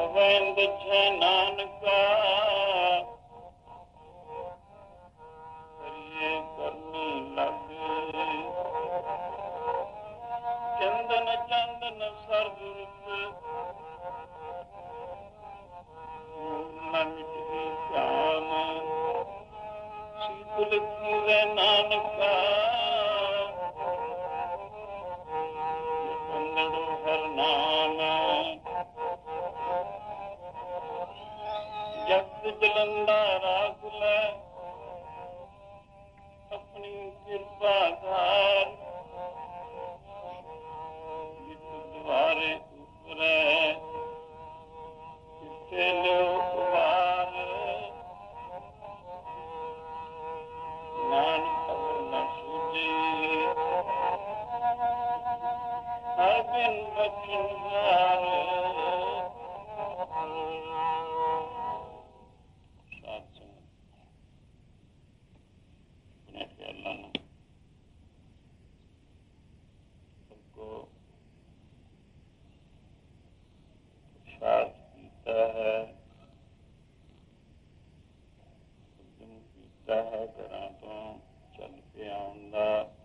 ਗੋਬਿੰਦ ਛੈ ਨਾਨਕਾ ਕਰੀਏ ਕਰਨੀ ਲਾਗੇ ਚੰਦਨ ਚੰਦਨ ਸਰਦੁਰਤ ਮਿਟਦੀ ਧਿਆਨ ਸੀਤਲ ਕੀਵੇ ਨਾਨਕਾ ਪੰਗੜੋ ਹਰ ਨਾਮ ਜਗਤ ਜਲੰਦਾ ਰਾਖ ਲੈ ਆਪਣੀ ਕਿਰਪਾ ਧਾਰ ਜਿਤ ਦੁਆਰੇ ਉਪਰੈ ਕਿਤੇ ਲਿਓ ਉਵਾਰ ਨਾਨਕ ਅਵਰ ਨ ਸੂਝੀ ਹਰ ਬਿਨ ਬਖਸ਼ਿਆਰ ਸਾਧ ਸੰਗਤ ਆਪਣੇ ਖਿਆਲਾਂ ਨੂੰ ਸਭਕੋ ਸਾਧ ਕੀਤਾ ਹੈ ਉਦਮ ਕੀਤਾ ਹੈ ਘਰਾਂ ਤੋਂ ਚੱਲ ਕੇ ਆਉਣ ਦਾ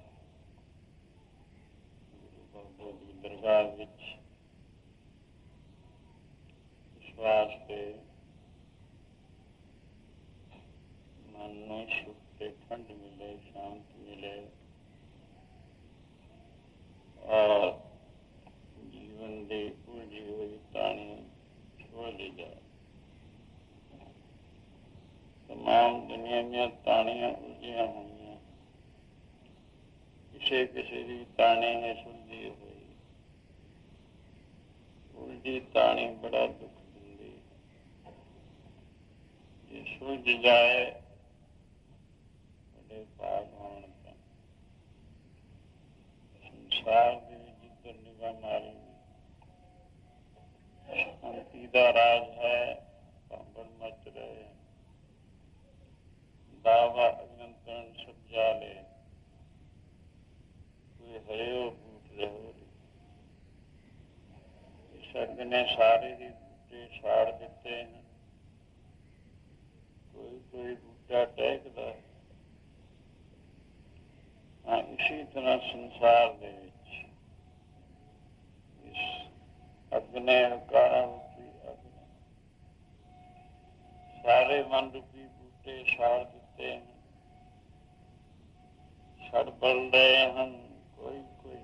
ਗੁਰੂ ਬਾਬਾ ਦੀ ਦਰਗਾਹ ਵਿੱਚ ਵਿਸ਼ਵਾਸ ਤੇ ਮਨ ਨੂੰ ਸੁਖ ਤੇ ਠੰਡ ਮਿਲੇ, ਸ਼ਾਂਤੀ ਮਿਲੇ ਔਰ ਜੀਵਨ ਦੀ ਉਲਝੀ ਹੋਈ ਤਾਣੀ ਖੋਲ੍ਹੀ ਜਾਏ। ਤਮਾਮ ਦੁਨੀਆਂ ਦੀਆਂ ਤਾਣੀਆਂ ਉਲਝੀਆਂ ਹੋਈਆਂ, ਕਿਸੇ ਕਿਸੇ ਦੀ ਤਾਣੀ ਹੈ ਸੁਲਝੀ ਹੋਈ। ਉਲਝੀ ਤਾਣੀ ਬੜਾ ਦੁੱਖ ਦਿੰਦੀ, ਜੇ ਸੁਲਝ ਜਾਏ ਬੜੇ ਭਾਗ ਹੋਣ ਤਾਂ। ਸੰਸਾਰ ਦੇ ਵਿੱਚ ਜਿੱਧਰ ਨਿਗਾਹ ਮਾਰੀ ਸ਼ਾਂਤੀ ਦਾ ਰਾਜ ਹੈ, ਭਾਂਬੜ ਮਚ ਰਹੇ ਦਾਵਾ ਅਗਨੰਤਨ ਸਭ ਜਾਲੇ ਕੋਈ ਹਰਿਓ ਬੂਟ ਰਹੋ। ਸ਼ਰਗ ਨੇ ਸਾਰੇ ਹੀ ਬੂਟੇ ਛਾੜ ਦਿੱਤੇ ਹਨ, ਕੋਈ ਕੋਈ ਬੂਟਾ ਟਹਿਕਦਾ। ਹਾਂ, ਇਸੀ ਤਰ੍ਹਾਂ ਸੰਸਾਰ ਦੇ ਵਿੱਚ ਇਸ ਅਗਨੇ ਅਕਾਰਾ ਰੂਪੀ ਅਗਨੇ ਸਾਰੇ ਮਨ ਰੂਪੀ ਬੂਟੇ ਛਾੜ ਦਿੱਤੇ ਹਨ, ਛੜ ਬਲ ਰਹੇ ਹਨ। ਕੋਈ ਕੋਈ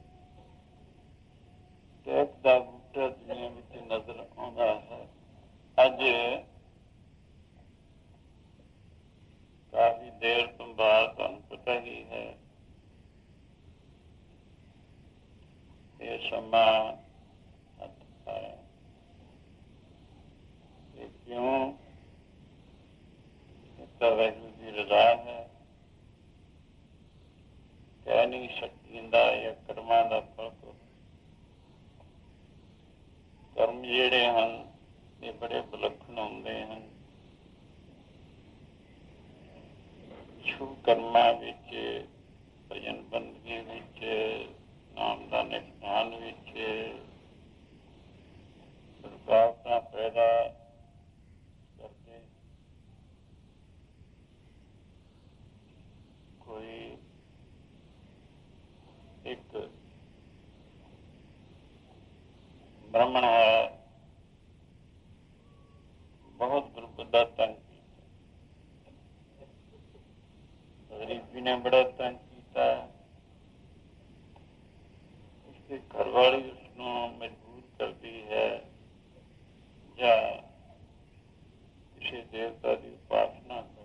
ਟਹਿਕਦਾ ਬੂਟਾ ਦੁਨੀਆ ਵਿੱਚ ਨਜ਼ਰ ਆਉਂਦਾ ਹੈ। ਅੱਜ ਕਾਫੀ ਦੇਰ ਤੋਂ ਬਾਅਦ ਤੁਹਾਨੂੰ ਪਤਾ ਹੀ ਹੈ ਇਹ ਸਮਾਂ ਹੱਥ ਆਇਆ। ਇਹ ਕਿਉਂ? ਤਾਂ ਵਾਹਿਗੁਰੂ ਦੀ ਰਜ਼ਾ ਹੈ। ਕਹਿ ਨਹੀਂ ਸਕਦਾ ਇਹ ਕਰਮਾਂ ਦਾ ਫਲ। ਕਰਮ ਜਿਹੜੇ ਹਨ ਇਹ ਬੜੇ ਵਿਲੱਖਣ ਹੁੰਦੇ ਹਨ। ਸ਼ੁਭ ਕਰਮਾਂ ਵਿੱਚ, ਭਜਨ ਬੰਦਗੀ ਵਿੱਚ, ਨਾਮ ਦਾ ਨਿਸ਼ਾਨ ਵਿੱਚ ਰੁਕਾਵਟਾਂ ਪੈਦਾ ਕਰਦੇ। ਕੋਈ ਇੱਕ ਬ੍ਰਾਹਮਣ ਹੈ, ਬਹੁਤ ਗੁਰਬਤ ਦਾ ਤੰਗ ਕੀਤਾ, ਗਰੀਬੀ ਨੇ ਬੜਾ ਤੰਗ ਕੀਤਾ। ਉਸਦੇ ਘਰ ਵਾਲੀ ਉਸਨੂੰ ਮਜਬੂਰ ਕਰਦੀ ਹੈ ਜਾਂ ਕਿਸੇ ਦੇਵਤਾ ਦੀ ਉਪਾਸਨਾ ਕਰ,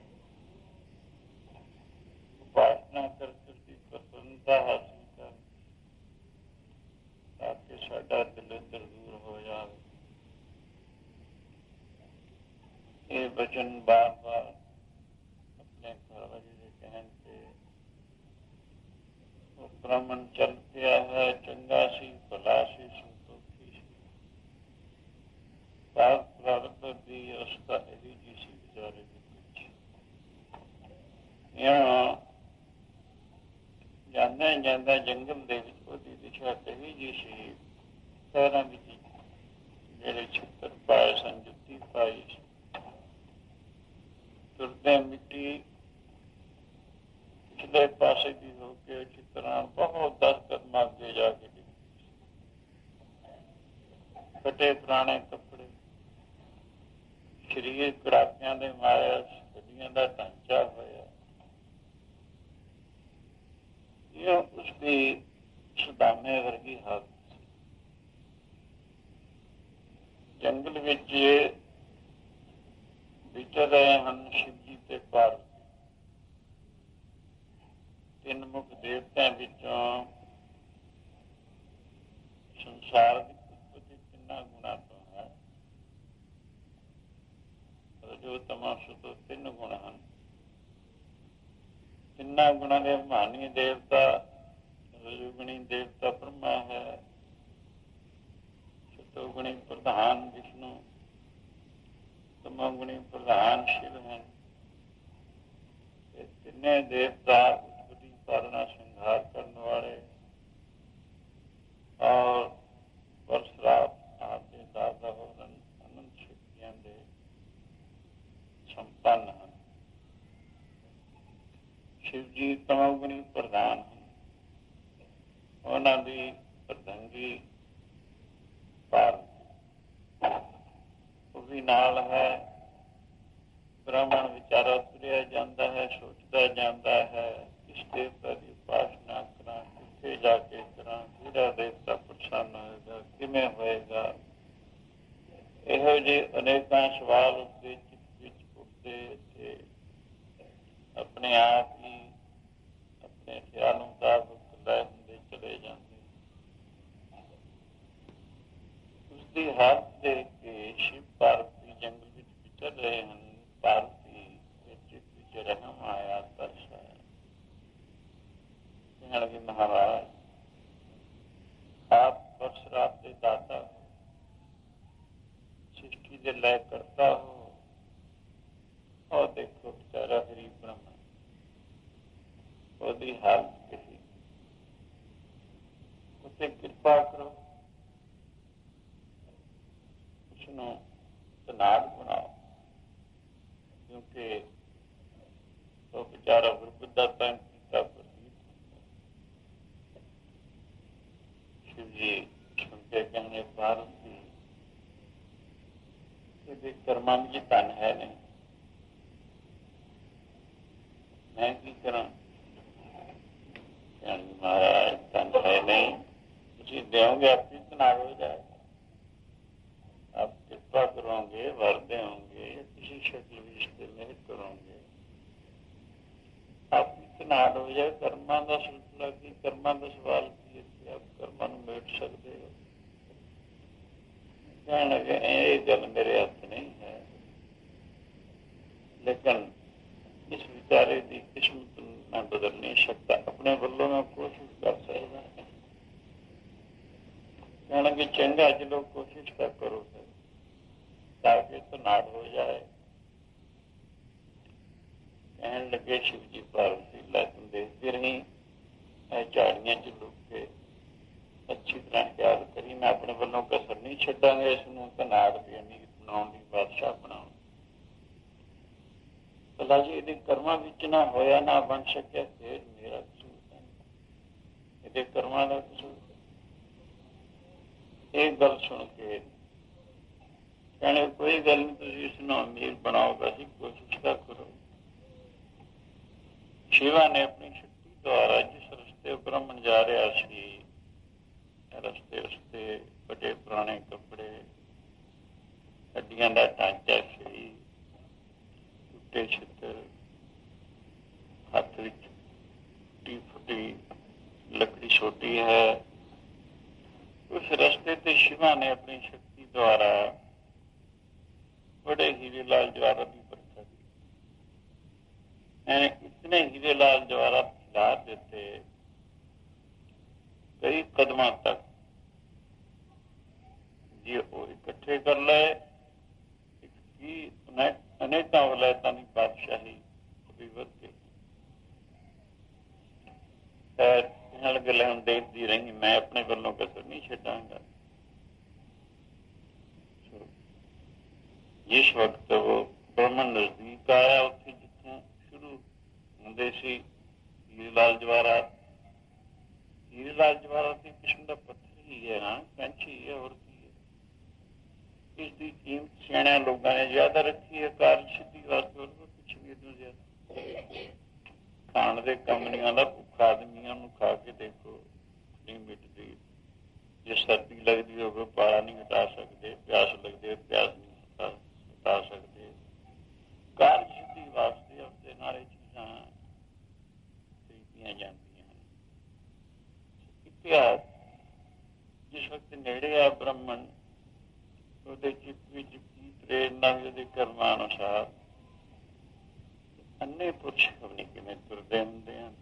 ਉਪਾਸਨਾ ਕਰਕੇ ਉਸਦੀ ਪ੍ਰਸੰਨਤਾ ਹਾਸਿਲ ਕਰ, ਤਾਂ ਕਿ ਸਾਡਾ ਦਲਿੱਦਰ ਦੂਰ ਹੋ ਜਾਵੇ। ਇਹ ਬਚਨ ਬਾਰ ਬਾਰ ਆਪਣੇ ਘਰ ਵਾਲੀ ਦੇ ਕਹਿਣ ਤੇ ਉਹ ਬ੍ਰਾਹਮਣ ਚੱਲ ਪਿਆ ਹੈ। ਚੰਗਾ ਸੀ, ਭਲਾ ਸੀ, ਸੰਤੋਖੀ ਸੀ, ਪਾਪ ਪ੍ਰਾਰਥ ਦੀ ਅਵਸਥਾ ਇਹੀ ਜੀ ਸੀ ਵਿਚਾਰੇ ਦੀ ਕੁਛ। ਜਾਂਦਾ ਜਾਂਦਾ ਜੰਗਲ ਦੇ ਵਿੱਚ ਉਹਦੀ ਦਿਸ਼ਾ ਇਹੀ ਜੀ ਸੀ। ਪੈਰਾਂ ਵਿੱਚ ਜਿਹੜੇ ਛੱਤਰ ਪਾਏ ਸਨ, ਫਟੇ ਪੁਰਾਣੇ ਕੱਪੜੇ, ਸਰੀਰ ਕੜਾਕਿਆਂ ਦੇ ਮਾਰਿਆ, ਗੱਡੀਆਂ ਦਾ ਢਾਂਚਾ ਹੋਇਆ। ਇਹ ਉਸਦੀ ਸੁਦਾਮੇ ਵਰਗੀ ਹਾਲਤ ਸੀ। ਜੰਗਲ ਵਿੱਚ ਵਿਚਰ ਰਹੇ ਹਨ ਸ਼ਿਵ ਜੀ ਤੇ ਪਾਰਵਤੀ। ਤਿੰਨ ਮੁੱਖ ਦੇਵਤਿਆਂ ਵਿੱਚੋਂ ਸੰਸਾਰ ਦੀ ਉਤਪਤੀ ਤਿੰਨਾਂ ਗੁਣਾਂ ਤੋਂ ਹੈ। ਰਜੋ ਤਮੋ ਸਤੋ ਤਿੰਨ ਗੁਣ ਹਨ। ਤਿੰਨਾਂ ਗੁਣਾਂ ਦੇ ਅਭਿਮਾਨੀ ਦੇਵਤਾ ਰਜੋਗੁਣੀ ਦੇਵਤਾ ਬ੍ਰਹਮਾ ਹੈ, ਸਤੋਗੁਣੀ ਪ੍ਰਧਾਨ ਵਿਸ਼ਨੂੰ, ਤਮੋਗੁਣੀ ਪ੍ਰਧਾਨ ਸ਼ਿਵ ਹਨ। ਇਹ ਤਿੰਨੇ ਦੇਵਤਾ ਉਤਪਤੀ ਪਾਲਣਾ ਸੰਘਾਰ ਕਰਨ ਵਾਲੇ ਔਰ ਪਰਸ਼ਰਾਪ ਆਦਿ ਦਾਦਾ ਹੋਰਨ ਅਨੰਤ ਸ਼ਕਤੀਆਂ ਦੇ ਸੰਪੰਨ ਹਨ। ਸ਼ਿਵ ਜੀ ਤਮੋਗੁਣੀ ਪ੍ਰਧਾਨ ਹਨ। ਉਹਨਾਂ ਦੀ ਪ੍ਰਧੰਗੀ ਪਾਰਵਤੀ, ਉਹ ਵੀ ਨਾਲ ਹੈ। ਬ੍ਰਾਹਮਣ ਵਿਚਾਰਾ ਤੁਰਿਆ ਜਾਂਦਾ ਹੈ, ਸੋਚਦਾ ਜਾਂਦਾ ਹੈ, ਇਸ ਦੇਵਤਾ ਦੀ ਉਪਾਸਨਾ ਕਰਾਂ, ਕਿੱਥੇ ਜਾ ਕੇ ਕਰਾਂ, ਕਿਹੜਾ ਦੇਵਤਾ ਪ੍ਰਸੰਨ ਹੋਏਗਾ, ਕਿਵੇਂ ਹੋਏਗਾ। ਇਹੋ ਜਿਹੇ ਅਨੇਕਾਂ ਸਵਾਲ ਉਸਦੇ ਚਿੱਤ ਵਿੱਚ ਉੱਠਦੇ ਤੇ ਆਪਣੇ ਆਪ ਹੀ ਆਪਣੇ ਖਿਆਲ ਮੁਤਾਬਕ ਲੈ ਹੁੰਦੇ ਚਲੇ ਜਾਂਦੇ। ਉਸਦੀ ਹਾਲਤ ਦੇਖ ਕੇ ਸ਼ਿਵ ਪਾਰਵਤੀ ਜੰਗਲ ਵਿੱਚ ਵਿਚਰ ਰਹੇ ਹਨ। ਪਾਰਵਤੀ ਦੇ ਚਿੱਤ ਵਿੱਚ ਰਹਿਮ ਆਇਆ, ਤਰਸ ਆਇਆ। ਕਹਿਣ ਲੱਗੇ, ਮਹਾਰਾਜ ਆਪ ਪਰਸ਼ਰਾਪ ਦੇ ਦਾਤਾ ਹੋ, ਸ੍ਰਿਸ਼ਟੀ ਦੇ ਲੈ ਕਰਤਾ ਹੋ। और देखो बेचारा गरीब ब्राह्मण, ਉਹਦੀ ਹਾਲਤ ਕਹੀ, ਉੱਤੇ ਕਿਰਪਾ ਕਰੋ, ਉਸਨੂੰ ਧਨਾੜ ਬਣਾਓ, ਕਿਉਂਕਿ ਉਹ बेचारा ਗੁਰਬੁੱਧਾ ਤੰਗ ਕੀਤਾ ਪ੍ਰਤੀਤ ਹੁੰਦਾ। ਸ਼ਿਵ ਜੀ ਸੁਣ ਕੇ ਕਹਿੰਦੇ, ਪਾਰਵਤੀ ਇਹਦੇ ਕਰਮਾਂ ਵਿੱਚ ਧਨ ਹੈ ਨਹੀਂ, मैं की करा। महाराज धन है नहीं, तुम दोगे आप ही तनाव हो जाएगा। आप कृपा करोगे, वर दोगे, या किसी शक्ल रिश्ते में करोगे, आप ही तनाव हो जाए। कर्मा का सिलसिला की, कर्मा का सवाल की, आप कर्मा को मेट सकते हो। कहने लगे, ये गल मेरे हथ नहीं है, लेकिन इस विचारे की किस्मत मैं बदल नहीं सकता, अपने वलों मैं कोशिश कर सकता। कहने लगे, चंगा चलो कोशिश का करो सर, ताकि तो नाड़ हो जाए। कहने लगे, शिव जी पार्वती ला तुम देखती रही, झाड़ियां च लुक के अच्छी तरह ख्याल करी, मैं अपने वलों कसर नहीं छड्डांगा। इसनूं नाड़ की अमीर बनाउण दी, बादशाह बनाउण। भला जी ये कर्मां विच ना होया, ना बन सकिया, फिर मेरा कसूर है, ये कर्मां दा कसूर। एक गल सुन के कहने, कोई गल नहीं, तुसीं इसनूं अमीर बनाओ, वैसी कोशिश का करो। शिवा ने अपनी शक्ति द्वारा जिस रस्ते ब्राह्मण जा रहा सी, रस्ते रस्ते बड़े पुराने कपड़े, हड्डियां दा ढांचा सी, छितर, हाथ में टूटी फुटी लकड़ी छोटी है। उस रास्ते से शिवा ने अपनी शक्ति द्वारा बड़े हीरे लाल जवाहरात की वर्षा की। मैंने इतने हीरे लाल जवाहरात खिला देते कई कदमों तक, जे वो इकट्ठे कर ले, अनेकों वलायतों की बादशाही भी बढ़ गई। कहने लगे, हम देखती रही, मैं अपने वलों कसर नहीं छड्डांगा। जिस वक्त वो ब्राह्मण नजदीक आया, उत्थे जिथों शुरू होंदे सी हीरे लाल जवाहरात, हीरे लाल जवाहरात की किस्म का पत्थर ही है ना, कैंची है, और की है। ਇਸ ਦੀ ਕੀਮਤ ਸਿਆਣਿਆਂ ਲੋਕਾਂ ਨੇ ਜ਼ਿਆਦਾ ਰੱਖੀ ਹੈ। ਕਾਰਜ ਸਿੱਧੀ ਵਾਸਤੇ ਹੋਰ ਕੁਛ ਨਹੀਂ ਇਦੋਂ ਜ਼ਿਆਦਾ। ਖਾਣ ਦੇ ਕੰਮ ਨਹੀਂ ਆਉਂਦਾ। ਭੁੱਖ ਆਦਮੀਆਂ ਨੂੰ ਖਾ ਕੇ ਦੇਖੋ ਨਹੀਂ ਮਿਟਦੀ। ਜੇ ਸਰਦੀ ਲੱਗਦੀ ਹੋਵੇ ਪਾਲਾ ਨਹੀਂ ਹਟਾ ਸਕਦੇ, ਪਿਆਸ ਲੱਗਦੀ ਹੈ ਪਿਆਸ ਨਹੀਂ ਹਟਾ ਸਕਦੇ। ਕਾਰਜ ਸਿੱਧੀ ਵਾਸਤੇ ਉਸਦੇ ਨਾਲ ਇਹ ਚੀਜ਼ਾਂ ਖਰੀਦੀਆਂ ਜਾਂਦੀਆਂ ਹਨ। ਇਤਿਹਾਸ ਜਿਸ ਵਕਤ ਨੇੜੇ ਆ ਬ੍ਰਹਮਣ, ਉਹਦੇ ਚਿੱਤ ਵਿੱਚ ਕੀ ਪ੍ਰੇਰਨਾ ਵੀ ਉਹਦੇ ਕਰਮਾਂ ਅਨੁਸਾਰ ਅੰਨੇ ਪੁਰਸ਼ ਖਬਨੀ ਕਿਵੇਂ ਤੁਰਦੇ ਹੁੰਦੇ ਹਨ।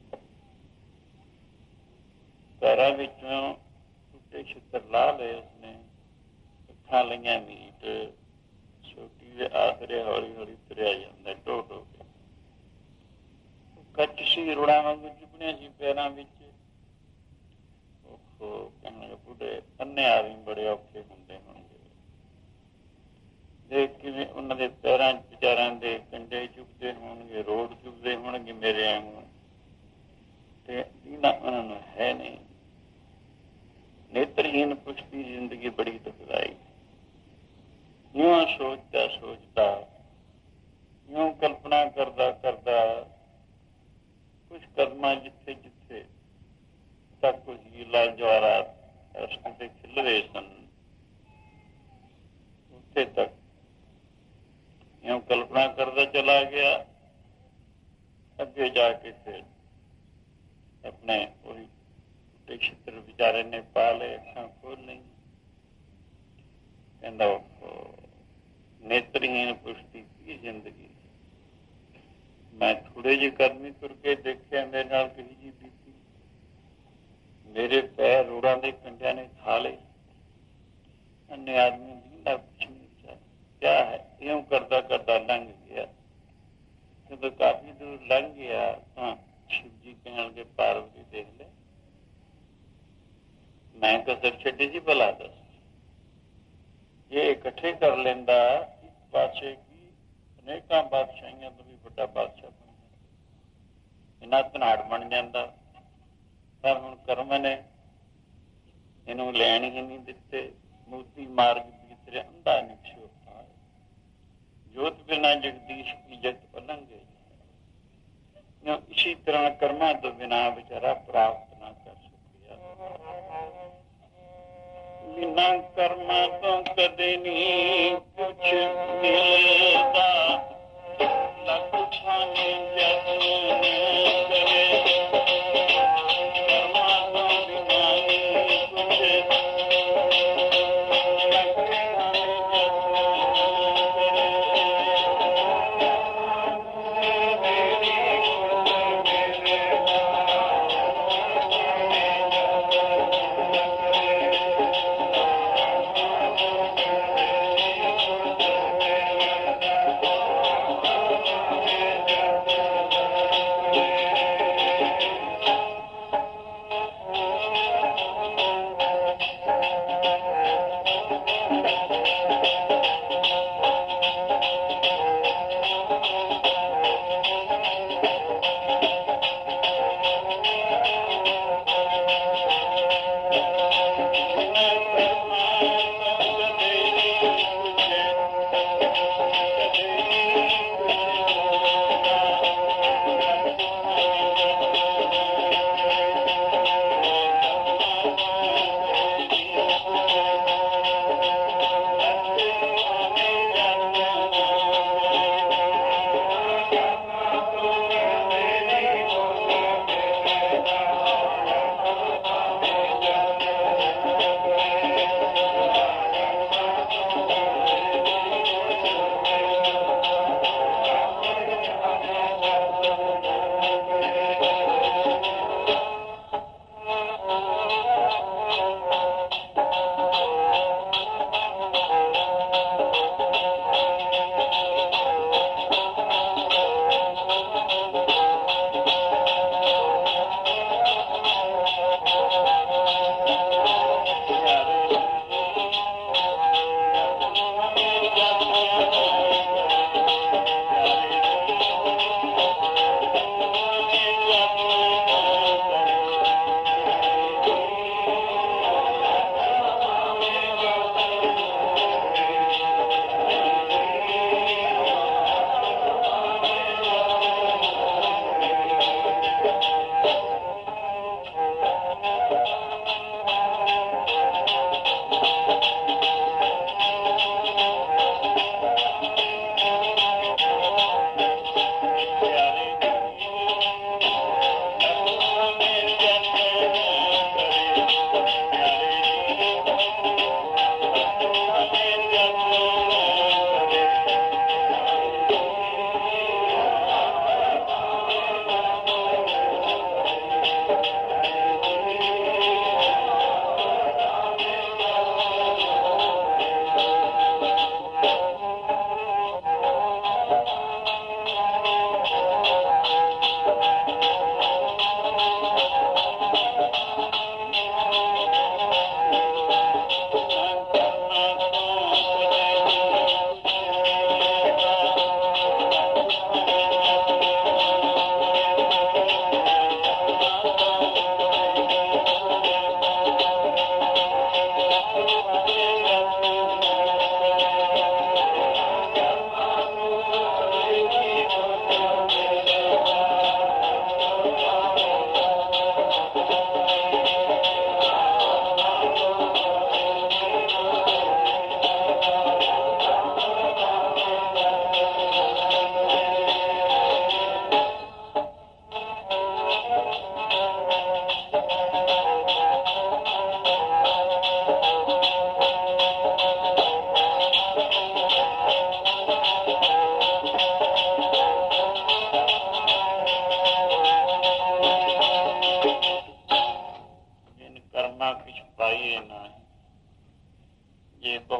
ਪੈਰਾਂ ਵਿੱਚੋਂ ਟੁੱਟੇ ਛਿੱਤਰ ਲਾ ਲਏ ਉਸਨੇ, ਅੱਖਾਂ ਲਈਆਂ ਮੀਟ, ਛੋਟੀ ਦੇ ਆਸਰੇ ਹੌਲੀ ਹੌਲੀ ਤੁਰਿਆ ਜਾਂਦਾ ਢੋ ਢੋ ਕੇ। ਕੱਚ ਸੀ ਰੁੜਾਂ ਵਾਂਗੂ ਚੁੱਭਣੀਆਂ ਸੀ ਪੈਰਾਂ ਵਿੱਚ। ਉਹ ਕਹਿਣ ਬੁੱਢੇ ਅੰਨੇ ਆਦਮੀ ਬੜੇ ਔਖੇ ਹੁੰਦੇ ਹੋਣਗੇ। ਦੇਖ ਕਿਵੇਂ ਉਹਨਾਂ ਦੇ ਪੈਰਾਂ ਵਿਚਾਰਾਂ ਦੇ ਕੰਡੇ ਚੁੱਕਦੇ ਹੋਣਗੇ, ਰੋਡ ਚੁੱਕਦੇ ਹੋਣਗੇ ਮੇਰੇ ਵਾਂਗੂ, ਤੇ ਇਹਨਾਂ ਉਹਨਾਂ ਨੂੰ ਹੈ ਨਹੀਂ। ਨੇਤਰਹੀਨ ਪੁਰਸ਼ ਦੀ ਜ਼ਿੰਦਗੀ ਬੜੀ ਦੁਖਦਾਈ। ਇਉਂ ਸੋਚਦਾ ਸੋਚਦਾ, ਇਉਂ ਕਲਪਨਾ ਕਰਦਾ ਕਰਦਾ, ਕੁਛ ਕਰਮਾਂ ਜਿੱਥੇ ਜਿੱਥੇ ਤੱਕ ਕੁਝ ਹੀਲਾ ਜਵਾਹਰਾਤ ਅਸ਼ਕ ਤੇ ਖਿਲ ਰਹੇ ਸਨ, ਉੱਥੇ ਤੱਕ ਇਉਂ ਕਲਪਨਾ ਕਰਦਾ ਚਲਾ ਗਿਆ। ਅੱਗੇ ਜਾ ਕੇ ਫਿਰ ਆਪਣੇ ਉਹੀ ਛਿੱਤਰ ਵਿਚਾਰੇ ਨੇ ਪਾ ਲਏ, ਅੱਖਾਂ ਖੋਲ ਨਹੀਂ। ਕਹਿੰਦਾ ਨੇਤਰਹੀਨ ਪੁਰਸ਼ ਦੀ ਕੀ ਜ਼ਿੰਦਗੀ। ਮੈਂ ਥੋੜੇ ਜਿਹੇ ਕਦਮੀ ਤੁਰ ਕੇ ਦੇਖਿਆ, ਮੇਰੇ ਨਾਲ ਕਹੀ ਜੀ ਬੀਤੀ। ਮੇਰੇ ਪੈਰ ਰੋੜਾਂ ਦੇ ਕੰਡਿਆਂ ਨੇ ਖਾ ਲਏ। ਅੰਨੇ ਆਦਮੀ ਦਾ ਕੁਛ ਨਹੀਂ ਵਿਚਾਰ ਕਿਆ ਹੈ। ਇਉਂ ਕਰਦਾ ਕਰਦਾ ਲੰਘ ਗਿਆ। ਜਦੋਂ ਕਾਫੀ ਦੂਰ ਲੰਘ ਗਿਆ ਤਾਂ ਸ਼ਿਵ ਜੀ ਕਹਿਣ ਲੱਗੇ, ਪਾਰਵਤੀ ਦੇਖ ਲੈ, ਮੈਂ ਕਸਰ ਛੱਡੀ ਸੀ ਭਲਾ ਦੱਸ। ਇਹ ਇਕੱਠੇ ਕਰ ਲੈਂਦਾ ਇੱਕ ਪਾਸੇ ਕੀ ਅਨੇਕਾਂ ਬਾਦਸ਼ਾਹੀਆਂ ਤੋਂ ਵੀ ਵੱਡਾ ਬਾਦਸ਼ਾਹ ਬਣ ਜਾਂਦਾ, ਇੰਨਾ ਧਨਾੜ ਬਣ ਜਾਂਦਾ। ਪਰ ਹੁਣ ਕਰਮ ਨੇ ਇਹਨੂੰ ਲੈਣ ਹੀ ਨਹੀਂ ਦਿੱਤੇ। ਮੂਰਤੀ ਮਾਰਗ ਵਿਚਰੇ ਅੰਧਾ ਨਿਕਸ਼ੋ ਪਾਏ, ਜੋਤ ਬਿਨਾ ਜਗਦੀਸ਼ ਕੀ ਜਗਤ ਪਲੰਗੇ। ਇਸੀ ਤਰ੍ਹਾਂ ਕਰਮਾਂ ਤੋਂ ਬਿਨਾ ਵਿਚਾਰਾ ਪ੍ਰਾਪਤ ਨਾ ਕਰ ਸਕਿਆ। ਬਿਨਾਂ ਕਰਮਾਂ ਤੋਂ ਕਦੇ ਨਹੀਂ ਕੁਛ ਮਿਲਦਾ, ਲੱਖ ਖਾਨੇ ਜਤਨ ਕਰੇ। ਕਰਮਾਂ ਤੋਂ ਬਿਨਾਂ ਨਹੀਂ ਕੁਛ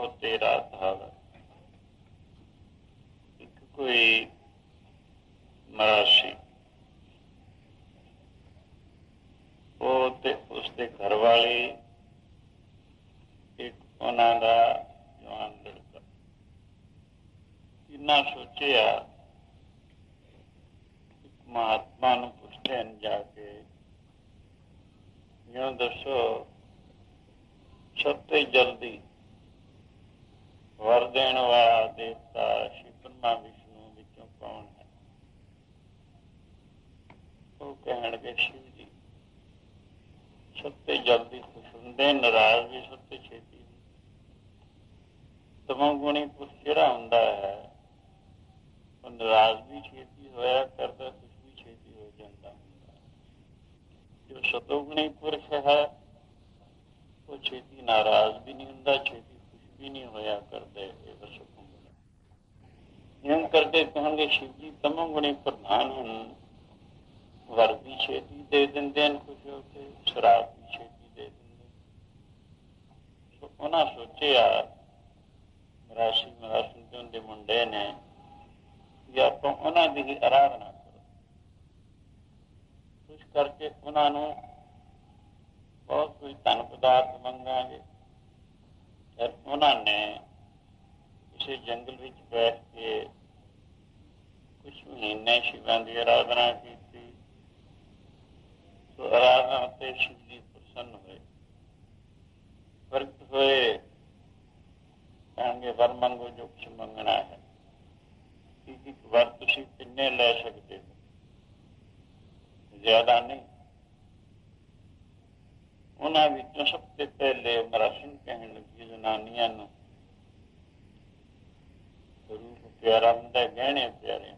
तेरा धागा। एक कोई मरासी वो ते उसके घर वाली एक उन्हां दा जवान लड़का इन्ना सोचिया महात्मा नूं पुछदे हैं जाके यूं दसो सब ते जल्दी वर देण वाला देवता श्री ब्रह्मा विष्णु विचों कौन है? वो कहण लगे शिव जी। सबसे जल्दी खुश होंदे, नाराज भी सबसे छेती। तमोगुणी पुरुष जिहड़ा हुंदा है वो नाराज भी छेती होया करदा, खुश भी छेती हो जाता हुंदा। जो सतोगुणी पुरुष है वो छेती नाराज भी नहीं हुंदा, छेती खुश भी नहीं होया करदे। यूं करके कहणगे शिव जी तमोगुणी प्रधान हन, वर भी छेती दे दिंदे हैं खुश होके, शराब भी छेती दे दिंदे। तो उन्हां सोचिया मरासी दे मुंडे ने कि आपां उन्हां दी ही आराधना करो। खुश करके उन्हां नूं बहुत कोई धन पदार्थ मंगांगे। फिर उन्होंने किसी जंगल में बैठ के कुछ महीने शिवां की आराधना की। तो आराधना से शिव जी प्रसन्न हुए, प्रगट हुए, कहेंगे वर मंगो जो कुछ मंगना है। कि वर तुसीं किन्ने ले सकते हो, ज्यादा नहीं। उन्हां विचों सबसे पहले मरासी कहने लगी जनानियां नूं रूप प्यारा हुंदा, गहने प्यारे।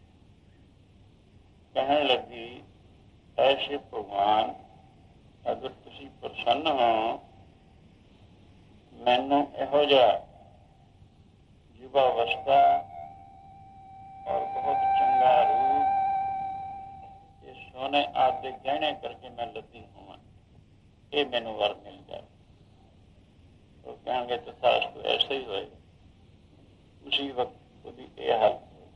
कहने लगी ऐसे भगवान अगर तुसीं प्रसन्न हो, मैनूं इहो जिहा युवावस्था और बहुत चंगा रूप, ये सोने आदि गहने करके मैं लद्दी होवां, ये मैनूं वर मिल जाए। तो कहेंगे तथास्तु ऐसे ही होएगा। उसी वक्त खुद ये हाल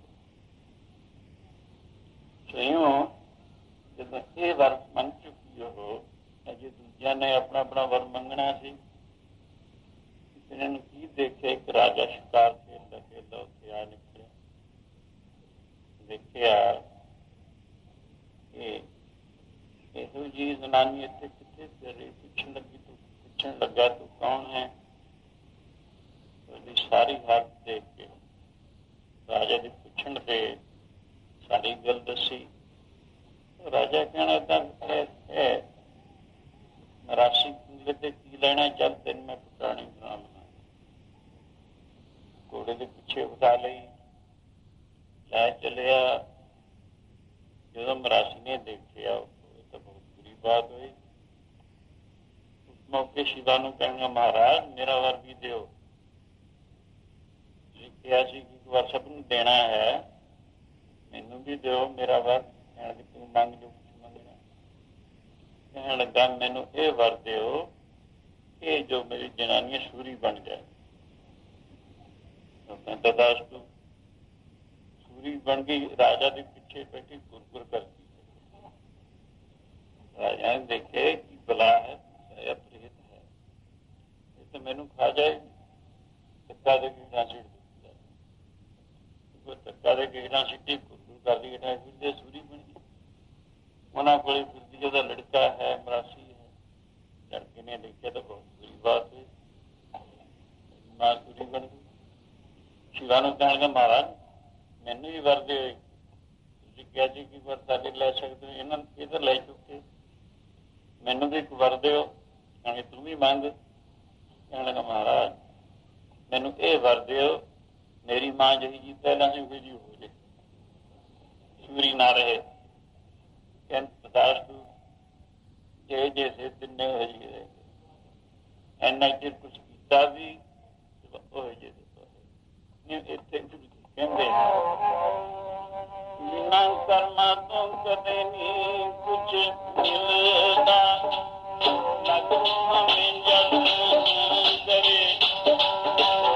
होगा। जब ये वर मन चुकी हो, अजे दूजिया ने अपना अपना वर मंगना सी। इन्होंने की देखे, एक राजा शिकार खेलता खेलता उत्थे आ निकलिया। देखिया इहो जी जनानी इत्थे कित्थे फिर रही, पुछण लगा तू कौन है? उसकी सारी हालत देख के राजा की पुछण पे सारी गल दसी। राजा कहना मरासी की लेना, चल तेन मैं पुरानी बना लगा। घोड़े के पिछे उठा ली, लै चलिया। जो मरासी ने देखिया तो बहुत बुरी बात हुई। उस मौके शिवा नूं कहना महाराज मेरा वर भी दिओ। कहा कि वर सब नूं देना है, मैनू भी दिओ मेरा वर। तू मंग जो कुछ मंगना। कहने लगा मैनू ये वर दिओ कि जो मेरी जनानी सूरी बन जाए। तो कहता दास्तू सूरी बन गई, राजा के पीछे बैठी गुरगुर करती। राजा ने देखे कि बला है, प्रेत है, ये तो मैनू खा जाएगी। धक्का दे गिड़ा सीट धक्का दे गिड़ा सीटी गुरगुर कर दी, सूरी बन गई। उन्होंने को फिरदी ओदा लड़का है, मरासी है। लड़के ने देखा तो बहुत बुरी बात हुई, मां सूरी बन गई। शिवा नूं कहण लगा महाराज मैनू भी वर दे। क्या जी की वर साडे लै सकते हो, इन्हां ये तो लै चुके, मैनू भी एक वर दिओ। कहणे तू भी मंग। कहण लगा महाराज मैनू ये वर दिओ मेरी मां जही जी पहला सी उही जी हो जाए, सूरी ना रहे। दास्तू जे जैसे तिन्ने हो जी रहे, इन्ना चिर कुछ किया भी इत्थे कहते बिना कर्मा तो कदे नहीं कुछ मिलता, लगो हमें जब करे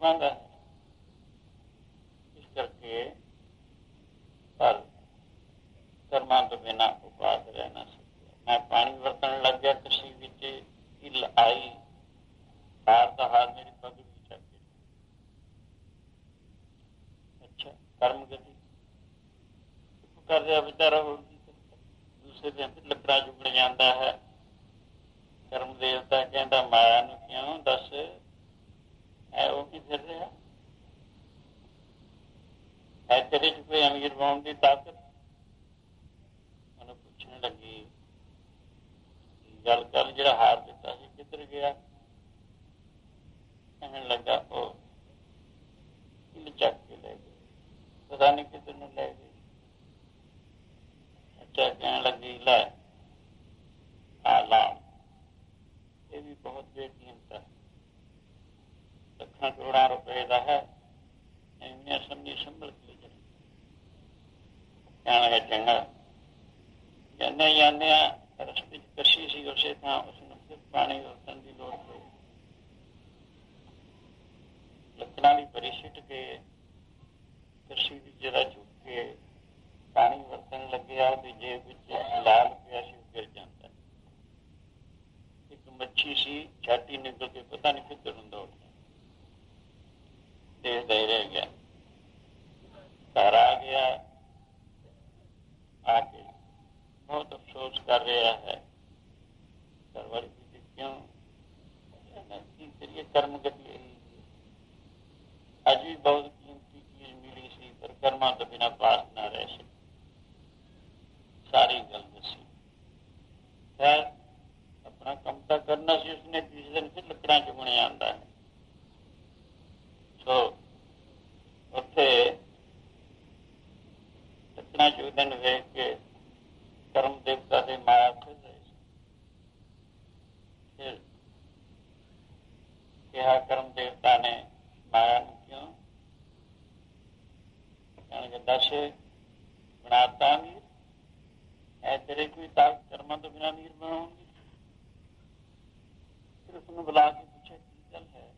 ਕਰਮਾਂ ਦਾ ਹੈ। ਇਸ ਕਰਕੇ ਪਰ ਕਰਮਾਂ ਤੋਂ ਬਿਨਾਂ ਉਪਾਸ ਰਹਿ ਨਾ ਸਕਿਆ। ਮੈਂ ਪਾਣੀ ਵਰਤਣ ਲੱਗ ਗਿਆ, ਕਸ਼ੀ ਵਿੱਚ ਇੱਲ ਆਈ, ਹਾਰ ਦਾ ਹਾਰ ਮੇਰੀ ਪੱਗ ਵੀ ਚੱਕ ਗਈ। ਅੱਛਾ, ਕਰਮ ਗਤੀ ਕਰ ਰਿਹਾ ਵਿਚਾਰਾ, ਹੋਰ ਕੀ ਕਰਦਾ। ਦੂਸਰੇ ਦਿਨ ਲੱਕੜਾਂ ਚੁਗਣ ਜਾਂਦਾ ਹੈ। ਕਰਮ ਦੇਵਤਾ ਕਹਿੰਦਾ ਮਾਇਆ ਨੂੰ ਕਿਉਂ ਦੱਸ, ਹੈ ਉਹ ਕੀ ਫਿਰ ਰਿਹਾ ਹੈ, ਤੇਰੇ ਚ ਕੋਈ ਅਮੀਰ ਬਣਾਉਣ ਦੀ ਤਾਕਤ। ਉਹਨੂੰ ਪੁੱਛਣ ਲੱਗੀ ਗੱਲ ਕਰ, ਜਿਹੜਾ ਹਾਰ ਦਿੱਤਾ ਸੀ ਕਿੱਧਰ ਗਿਆ। ਕਹਿਣ ਲੱਗਾ ਉਹ ਇੱਲ ਚੱਕ ਕੇ ਲੈ ਗਏ, ਪਤਾ ਨਹੀਂ ਕਿੱਧਰ ਨੂੰ ਲੈ ਗਏ। ਅੱਛਾ, ਕਹਿਣ ਲੱਗੀ ਲੈ ਆ ਲਾ, ਇਹ ਵੀ ਬਹੁਤ ਬੇਕੀਮਤ ਹੈ, ਲੱਖਾਂ ਕਰੋੜਾਂ ਰੁਪਏ ਦਾ ਹੈ, ਇੰਨੀਆਂ ਸਮਝੀ ਸੰਭਲ ਕੇ ਜਾਏ। ਕਹਿਣ ਲੱਗਾ ਚੰਗਾ। ਜਾਂਦੇ ਜਾਂਦਿਆਂ ਰਸਤੇ ਚ ਕਸ਼ੀ ਸੀ, ਉਸੇ ਥਾਂ ਉਸਨੂੰ ਫਿਰ ਪਾਣੀ ਵਰਤਣ ਦੀ ਲੋੜ ਪਈ। ਲੱਕੜਾਂ ਦੀ ਭਰੀ ਸਿੱਟ ਕੇ ਕਸ਼ੀ ਦੀ ਜਰਾ ਚੁੱਕ ਕੇ ਪਾਣੀ ਵਰਤਣ ਲੱਗਿਆ। ਉਹਦੀ ਜੇਬ ਵਿੱਚ ਲਾਲ ਪਿਆ ਸੀ, ਉਹ ਗਿਰ ਜਾਂਦਾ। ਇੱਕ ਮੱਛੀ ਸੀ, ਛਾਤੀ ਨਿਕਲ ਕੇ ਪਤਾ ਨਹੀਂ ਕਿੱਧਰ ਨੂੰ ਦੌੜ ਗਿਆ, ਦੇਖਦਾ ਹੀ ਰਹਿ ਗਿਆ। ਘਰ ਆ ਗਿਆ, ਆ ਕੇ ਬਹੁਤ ਅਫਸੋਸ ਕਰ ਰਿਹਾ ਹੈ। ਘਰ ਵਾਲੀ ਵੀ ਕਿਉਂ ਕੀ ਕਰੀਏ, ਕਰਮ ਗਤੀ ਅੱਜ ਵੀ ਬਹੁਤ ਕੀਮਤੀ ਚੀਜ਼ ਮਿਲੀ ਸੀ, ਪਰ ਕਰਮਾਂ ਤੋਂ ਬਿਨਾਂ ਪਾਸ ਨਾ ਰਹਿ ਸਕੀ। ਸਾਰੀ ਗੱਲ ਦੱਸੀ। ਖੈਰ ਆਪਣਾ ਕੰਮ ਤਾਂ ਕਰਨਾ ਸੀ ਉਸਨੇ। ਤੀਸਰੇ ਦਿਨ ਫਿਰ ਲੱਕੜਾਂ ਚੁਗਣੇ ਆਉਂਦਾ ਹੈ। ਸੋ ਉੱਥੇ ਲੱਕੜਾਂ ਚੁਗਦੇ ਨੂੰ ਵੇਖ ਕੇ ਕਰਮ ਦੇਵਤਾ ਦੇ ਮਾਇਆ ਫਿਰ ਰਹੇ ਸੀ। ਫਿਰ ਕਿਹਾ ਕਰਮ ਦੇਵਤਾ ਨੇ ਮਾਇਆ ਨੂੰ ਕਿਉਂ, ਕਹਿਣਗੇ ਦੱਸ ਬਣਾਤਾ ਅਮੀਰ ਹੈ, ਤੇਰੇ ਕੋਈ ਤਾਕਤ ਕਰਮਾਂ ਤੋਂ ਬਿਨਾਂ ਅਮੀਰ ਬਣਾਉਣਗੇ। ਫਿਰ ਉਸਨੂੰ ਬੁਲਾ ਕੇ ਪੁੱਛਿਆ ਕੀ ਗੱਲ ਹੈ।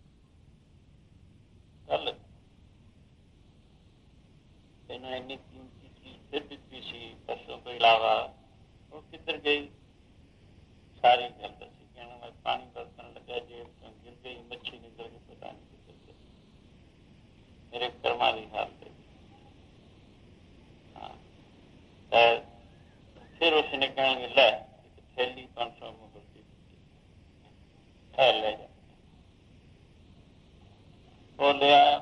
ਕੱਲ ਤੈਨੂੰ ਇੰਨੀ ਕੀਮਤੀ ਚੀਜ਼ ਫਿਰ ਦਿੱਤੀ ਸੀ ਪਰਸੋਂ ਤੋਂ ਇਲਾਵਾ, ਉਹ ਕਿੱਧਰ ਗਈ। ਸਾਰੀ ਗੱਲ ਦੱਸੀ। ਕਹਿਣਾ ਮੈਂ ਪਾਣੀ ਵਰਤਣ ਲੱਗਾ, ਜੇਬ ਤੋਂ ਗਿਰ ਗਈ, ਮੱਛੀ ਨਿਕਲ ਕੇ ਪਤਾ ਨਹੀਂ ਕਿੱਧਰ ਗਈ, ਮੇਰੇ ਕਰਮਾਂ ਦੀ ਹਾਲਤ। ਹਾਂ, ਫਿਰ ਉਸਨੇ ਕਹਿਣਗੇ ਲੈ ਇੱਕ ਥੈਲੀ 500 ਮੁਗਲ ਦੀ ਦਿੱਤੀ, ਹੈ ਲੈ ਜਾ। ਉਹ ਲਿਆ,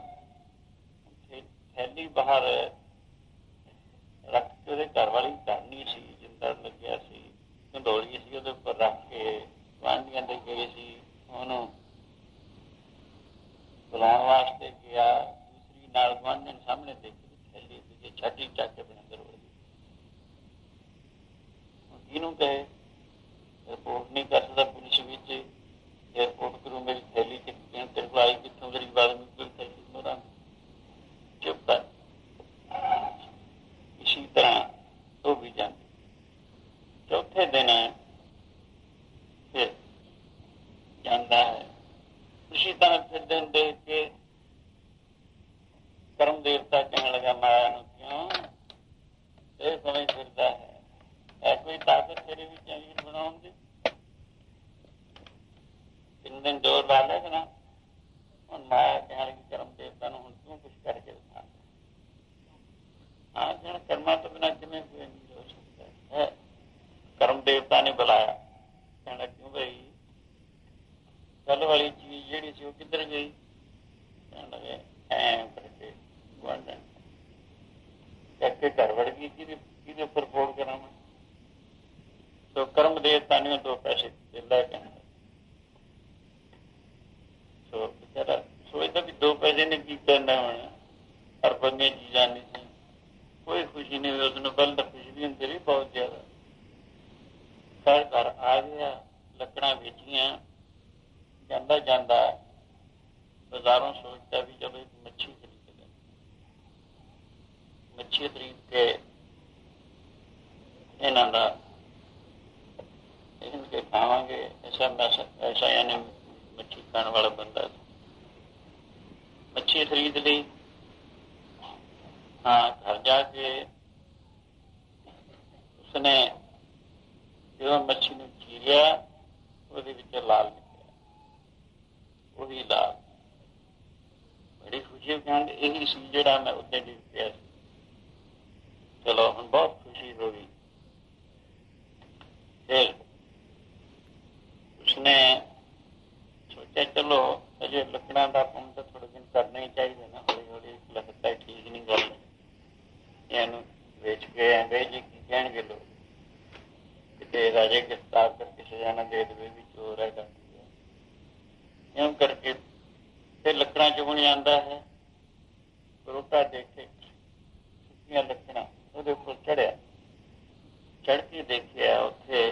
ਥੈਲੀ ਬਾਹਰ ਰੱਖ ਕੇ ਉਹਦੇ ਘਰ ਵਾਲੀ ਧਰਨੀ ਸੀ, ਜਿੰਦਾ ਲੱਗਿਆ ਸੀ, ਕੰਡੋਲੀ ਸੀ, ਉਹਦੇ ਉੱਪਰ ਰੱਖ ਕੇ ਗੁਆਂਢੀਆਂ ਦੇ ਗਏ ਸੀ। ਉਹਨੂੰ ਬੁਲਾਉਣ ਵਾਸਤੇ ਗਿਆ। ਦੂਸਰੀ ਨਾਲ ਗੁਆਂਢੀਆਂ ਸਾਹਮਣੇ ਦੇਖੀ ਥੈਲੀ ਦੂਜੀ ਛਾਤੀ ਚੱਕ ਕੇ ਆਪਣੇ ਅੰਦਰ ਵੜ ਗਈ। ਇਹਨੂੰ ਕਹੇ ਰਿਪੋਰਟ ਨਹੀਂ ਕਰ ਸਕਦਾ ਪੁਲਿਸ ਵਿੱਚ, ਏਅਰਪੋਰਟ ਕਰੂ ਮੇਰੀ ਥੈਲੀ ਚ ਤੇਰੇ ਕੋਲ ਆਈ ਕਿੱਥੋਂ, ਮੇਰੀ ਬਾਤ ਕੋਈ ਥੈਲੀ ਮੇਰਾ ਚੁੱਪ ਕਰ। ਇਸੀ ਤਰ੍ਹਾਂ ਉਹ ਵੀ ਜਾਂਦੀ। ਚੌਥੇ ਦਿਨ ਫਿਰ ਜਾਂਦਾ ਹੈ। ਇਸੀ ਤਰ੍ਹਾਂ ਫਿਰ ਦਿਨ ਦੇਖ ਕੇ ਕਰਮ ਦੇਵਤਾ ਕਹਿਣ ਲੱਗਾ ਮਾਇਆ ਨੂੰ ਕਿਉਂ ਇਹ ਸਮਝ ਫਿਰਦਾ ਹੈ ਕੋਈ ਤਾਕਤ ਤੇਰੇ ਵਿੱਚ ਅਮੀਰ ਬਣਾਉਣ ਦੀ। 3 ਦਿਨ ਜ਼ੋਰ ਲਾ ਲਿਆ ਕਿ ਨਾ। ਹੁਣ ਮਾਇਆ ਕਹਿਣ ਲੱਗੀ ਕਰਮ ਦੇਵਤਾ ਨੂੰ ਹੁਣ ਤੂੰ ਕੁਛ ਕਰਕੇ ਦਿਖਾ। ਹਾਂ ਜਣ ਕਰਮਾਂ ਤੋਂ ਬਿਨਾਂ ਕਿਵੇਂ ਕੋਈ ਅਮੀਰ ਹੋ ਸਕਦਾ ਹੈ। ਕਰਮ ਦੇਵਤਾ ਨੇ ਬੁਲਾਇਆ। ਕਹਿਣਾ ਕਿਉਂ ਬਈ ਕੱਲ ਵਾਲੀ ਚੀਜ਼ ਜਿਹੜੀ ਸੀ ਉਹ ਕਿੱਧਰ ਗਈ। ਕਹਿਣ ਲੱਗੇ ਐਂ ਕਰਕੇ ਗੁਆਂਢਣ ਕਰਕੇ ਘਰ ਵੜ ਗਈ। ਕਿਹਦੇ ਉੱਪਰ ਰਿਪੋਰਟ ਕਰਾਂ ਮੈਂ। ਸੋ ਕਰਮ ਦੇਵਤਾ ਨੇ 2 ਪੈਸੇ ਲੈ ਕੇ ਸੋ ਵਿਚਾਰਾ ਸੋਚਦਾ ਵੀ 2 ਪੈਸੇ ਨੇ ਕੀ ਕਰਨਾ ਹੋਣਾ। ਹਰ ਬੰਦੀਆਂ ਚੀਜ਼ਾਂ ਨਹੀਂ ਸੀ। ਕੋਈ ਖੁਸ਼ੀ ਨਹੀਂ ਹੋਈ ਉਸਨੂੰ। ਪਹਿਲਾਂ ਤਾਂ ਖੁਸ਼ੀ ਵੀ ਹੁੰਦੀ ਰਹੀ ਬਹੁਤ ਜ਼ਿਆਦਾ। ਘਰ ਘਰ ਆ ਗਿਆ। ਲੱਕੜਾਂ ਵੇਚੀਆਂ। ਜਾਂਦਾ ਜਾਂਦਾ ਬਾਜ਼ਾਰੋਂ ਸੋਚਦਾ ਵੀ ਚਲੋ ਇੱਕ ਮੱਛੀ ਖਰੀਦ ਲੈ। ਮੱਛੀ ਖਰੀਦ ਕੇ ਇਹਨਾਂ ਦਾ ਇਹਨ ਕੇ ਖਾਵਾਂਗੇ। ਐਸਾ ਯਾਨੀ ਮੱਛੀ ਖਾਣ ਵਾਲਾ ਬੰਦਾ ਮੱਛੀ ਖਰੀਦ ਲਈ। ਹਾਂ, ਘਰ ਜਾ ਕੇ ਉਸਨੇ ਜਦੋਂ ਮੱਛੀ ਨੂੰ ਚੀਰਿਆ, ਉਹਦੇ ਵਿੱਚ ਲਾਲ ਨਿਕਲਿਆ, ਉਹੀ ਲਾਲ। ਬੜੀ ਖੁਸ਼ੀ ਕਹਿਣ ਇਹੀ ਸੀ ਜਿਹੜਾ ਮੈਂ ਉੱਤੇ ਡਿੱਗ ਪਿਆ ਸੀ। ਚਲੋ ਹੁਣ ਬਹੁਤ ਖੁਸ਼ੀ ਹੋ ਗਈ। ਫਿਰ ਉਸਨੇ ਸੋਚਿਆ ਚਲੋ ਅਜੇ ਲੱਕੜਾਂ ਦਾ ਕੰਮ ਤਾਂ ਥੋੜੇ ਦਿਨ ਕਰਨਾ ਹੀ ਚਾਹੀਦਾ ਨਾ, ਹੌਲੀ ਹੌਲੀ ਲੱਗਦਾ ਠੀਕ ਨਹੀਂ ਗੱਲ, ਇਹਨੂੰ ਵੇਚ ਕੇ ਅੰਗਰੇਜ਼ੀ ਕੀ ਕਹਿਣਗੇ ਲੋਕ, ਕਿਤੇ ਰਾਜੇ ਗ੍ਰਿਫਤਾਰ ਕਰਕੇ ਸਜ਼ਾ ਨਾ ਦੇ ਦੇਵੇ ਵੀ ਚੋਰ ਹੈ ਕਰਦੀ ਹੈ। ਇਉਂ ਕਰਕੇ ਫਿਰ ਲੱਕੜਾਂ ਚੁਗਣ ਜਾਂਦਾ ਹੈ। ਰੋਟਾ ਦੇਖੇ ਸੁੱਕੀਆਂ ਲੱਕੜਾਂ, ਉਹਦੇ ਉੱਪਰ ਚੜ੍ਹਿਆ। ਚੜ੍ਹ ਕੇ ਦੇਖਿਆ ਉੱਥੇ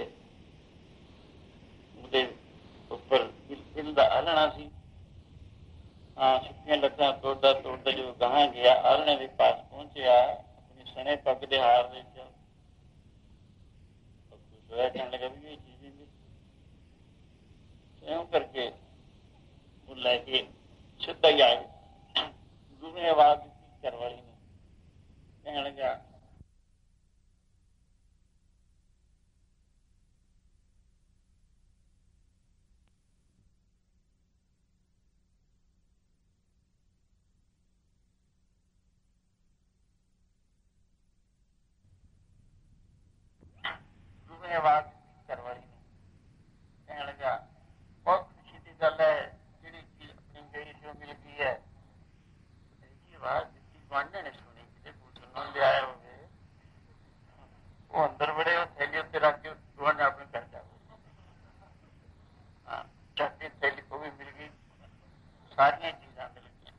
ਉਹਦੇ ਉੱਪਰ ਬਿਲ ਦਾ ਆਲਣਾ ਸੀ। ਹਾਂ, ਸੁੱਕੀਆਂ ਲੱਕੜਾਂ ਤੋੜਦਾ ਤੋੜਦਾ ਜਦੋਂ ਗਾਹਾਂ ਗਿਆ, ਆਲਣੇ ਦੇ ਪਾਸ ਪਹੁੰਚਿਆ, ਆਪਣੀ ਸਣੇ ਪੱਗ ਦੇ ਹਾਰ ਵਿੱਚ ਹੋਇਆ, ਕਹਿਣ ਲੱਗਾ ਵੀ ਇਹ ਚੀਜ਼ ਵੀ ਇਉਂ ਕਰਕੇ ਉਹ ਲੈ ਕੇ ਸਿੱਧਾ ਹੀ ਆ ਗਿਆ। ਗੁਰੂ ਨੇ ਆਵਾਜ਼ ਦਿੱਤੀ ਘਰ ਵਾਲੀ ਨੂੰ, ਕਹਿਣ ਲੱਗਾ ਆਵਾਜ਼ ਘਰ ਵਾਲੀ ਨੂੰ, ਕਹਿਣ ਲੱਗਾ ਬਹੁਤ ਖੁਸ਼ੀ ਦੀ ਗੱਲ ਹੈ, ਜਿਹੜੀ ਚੀਜ਼ ਆਪਣੀ ਗਈ ਸੀ ਉਹ ਮਿਲ ਗਈ ਹੈ। ਆਵਾਜ਼ ਦਿੱਤੀ, ਗੁਆਂਢਣ ਨੇ ਸੁਣੀ, ਕਿਤੇ ਸੁਣਨ ਦੇ ਆਏ ਹੋਵੇ। ਉਹ ਅੰਦਰ ਬੜੇ, ਉਹ ਥੈਲੀ ਉੱਤੇ ਰੱਖ ਕੇ ਗੁਆਂਢ ਆਪਣੇ ਘਰ ਜਾ ਚੱਕੀ ਥੈਲੀ ਉਹ ਵੀ ਮਿਲ ਗਈ, ਸਾਰੀਆਂ ਚੀਜ਼ਾਂ ਮਿਲ ਗਈਆਂ।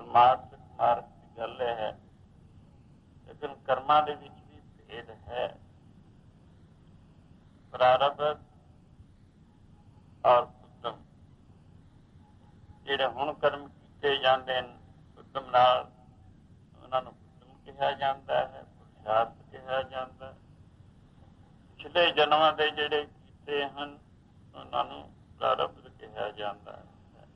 ਮਾਰਗ ਦੀ ਗੱਲ ਹੈ, ਲੇਕਿਨ ਕਰਮਾਂ ਦੇ ਵਿੱਚ ਵੀ ਭੇਦ ਹੈ। ਪ੍ਰਾਰਬਧ ਔਰ ਉਦਮ, ਜਿਹੜੇ ਹੁਣ ਕਰਮ ਕੀਤੇ ਜਾਂਦੇ ਨੇ ਉਦਮ ਨਾਲ, ਉਹਨਾਂ ਨੂੰ ਉਦਮ ਕਿਹਾ ਜਾਂਦਾ ਹੈ, ਪੁਰਸ਼ਾਰਥ ਕਿਹਾ ਜਾਂਦਾ। ਪਿਛਲੇ ਜਨਮਾਂ ਦੇ ਜਿਹੜੇ ਕੀਤੇ ਹਨ ਉਹਨਾਂ ਨੂੰ ਪ੍ਰਾਰਬਧ ਕਿਹਾ ਜਾਂਦਾ ਹੈ।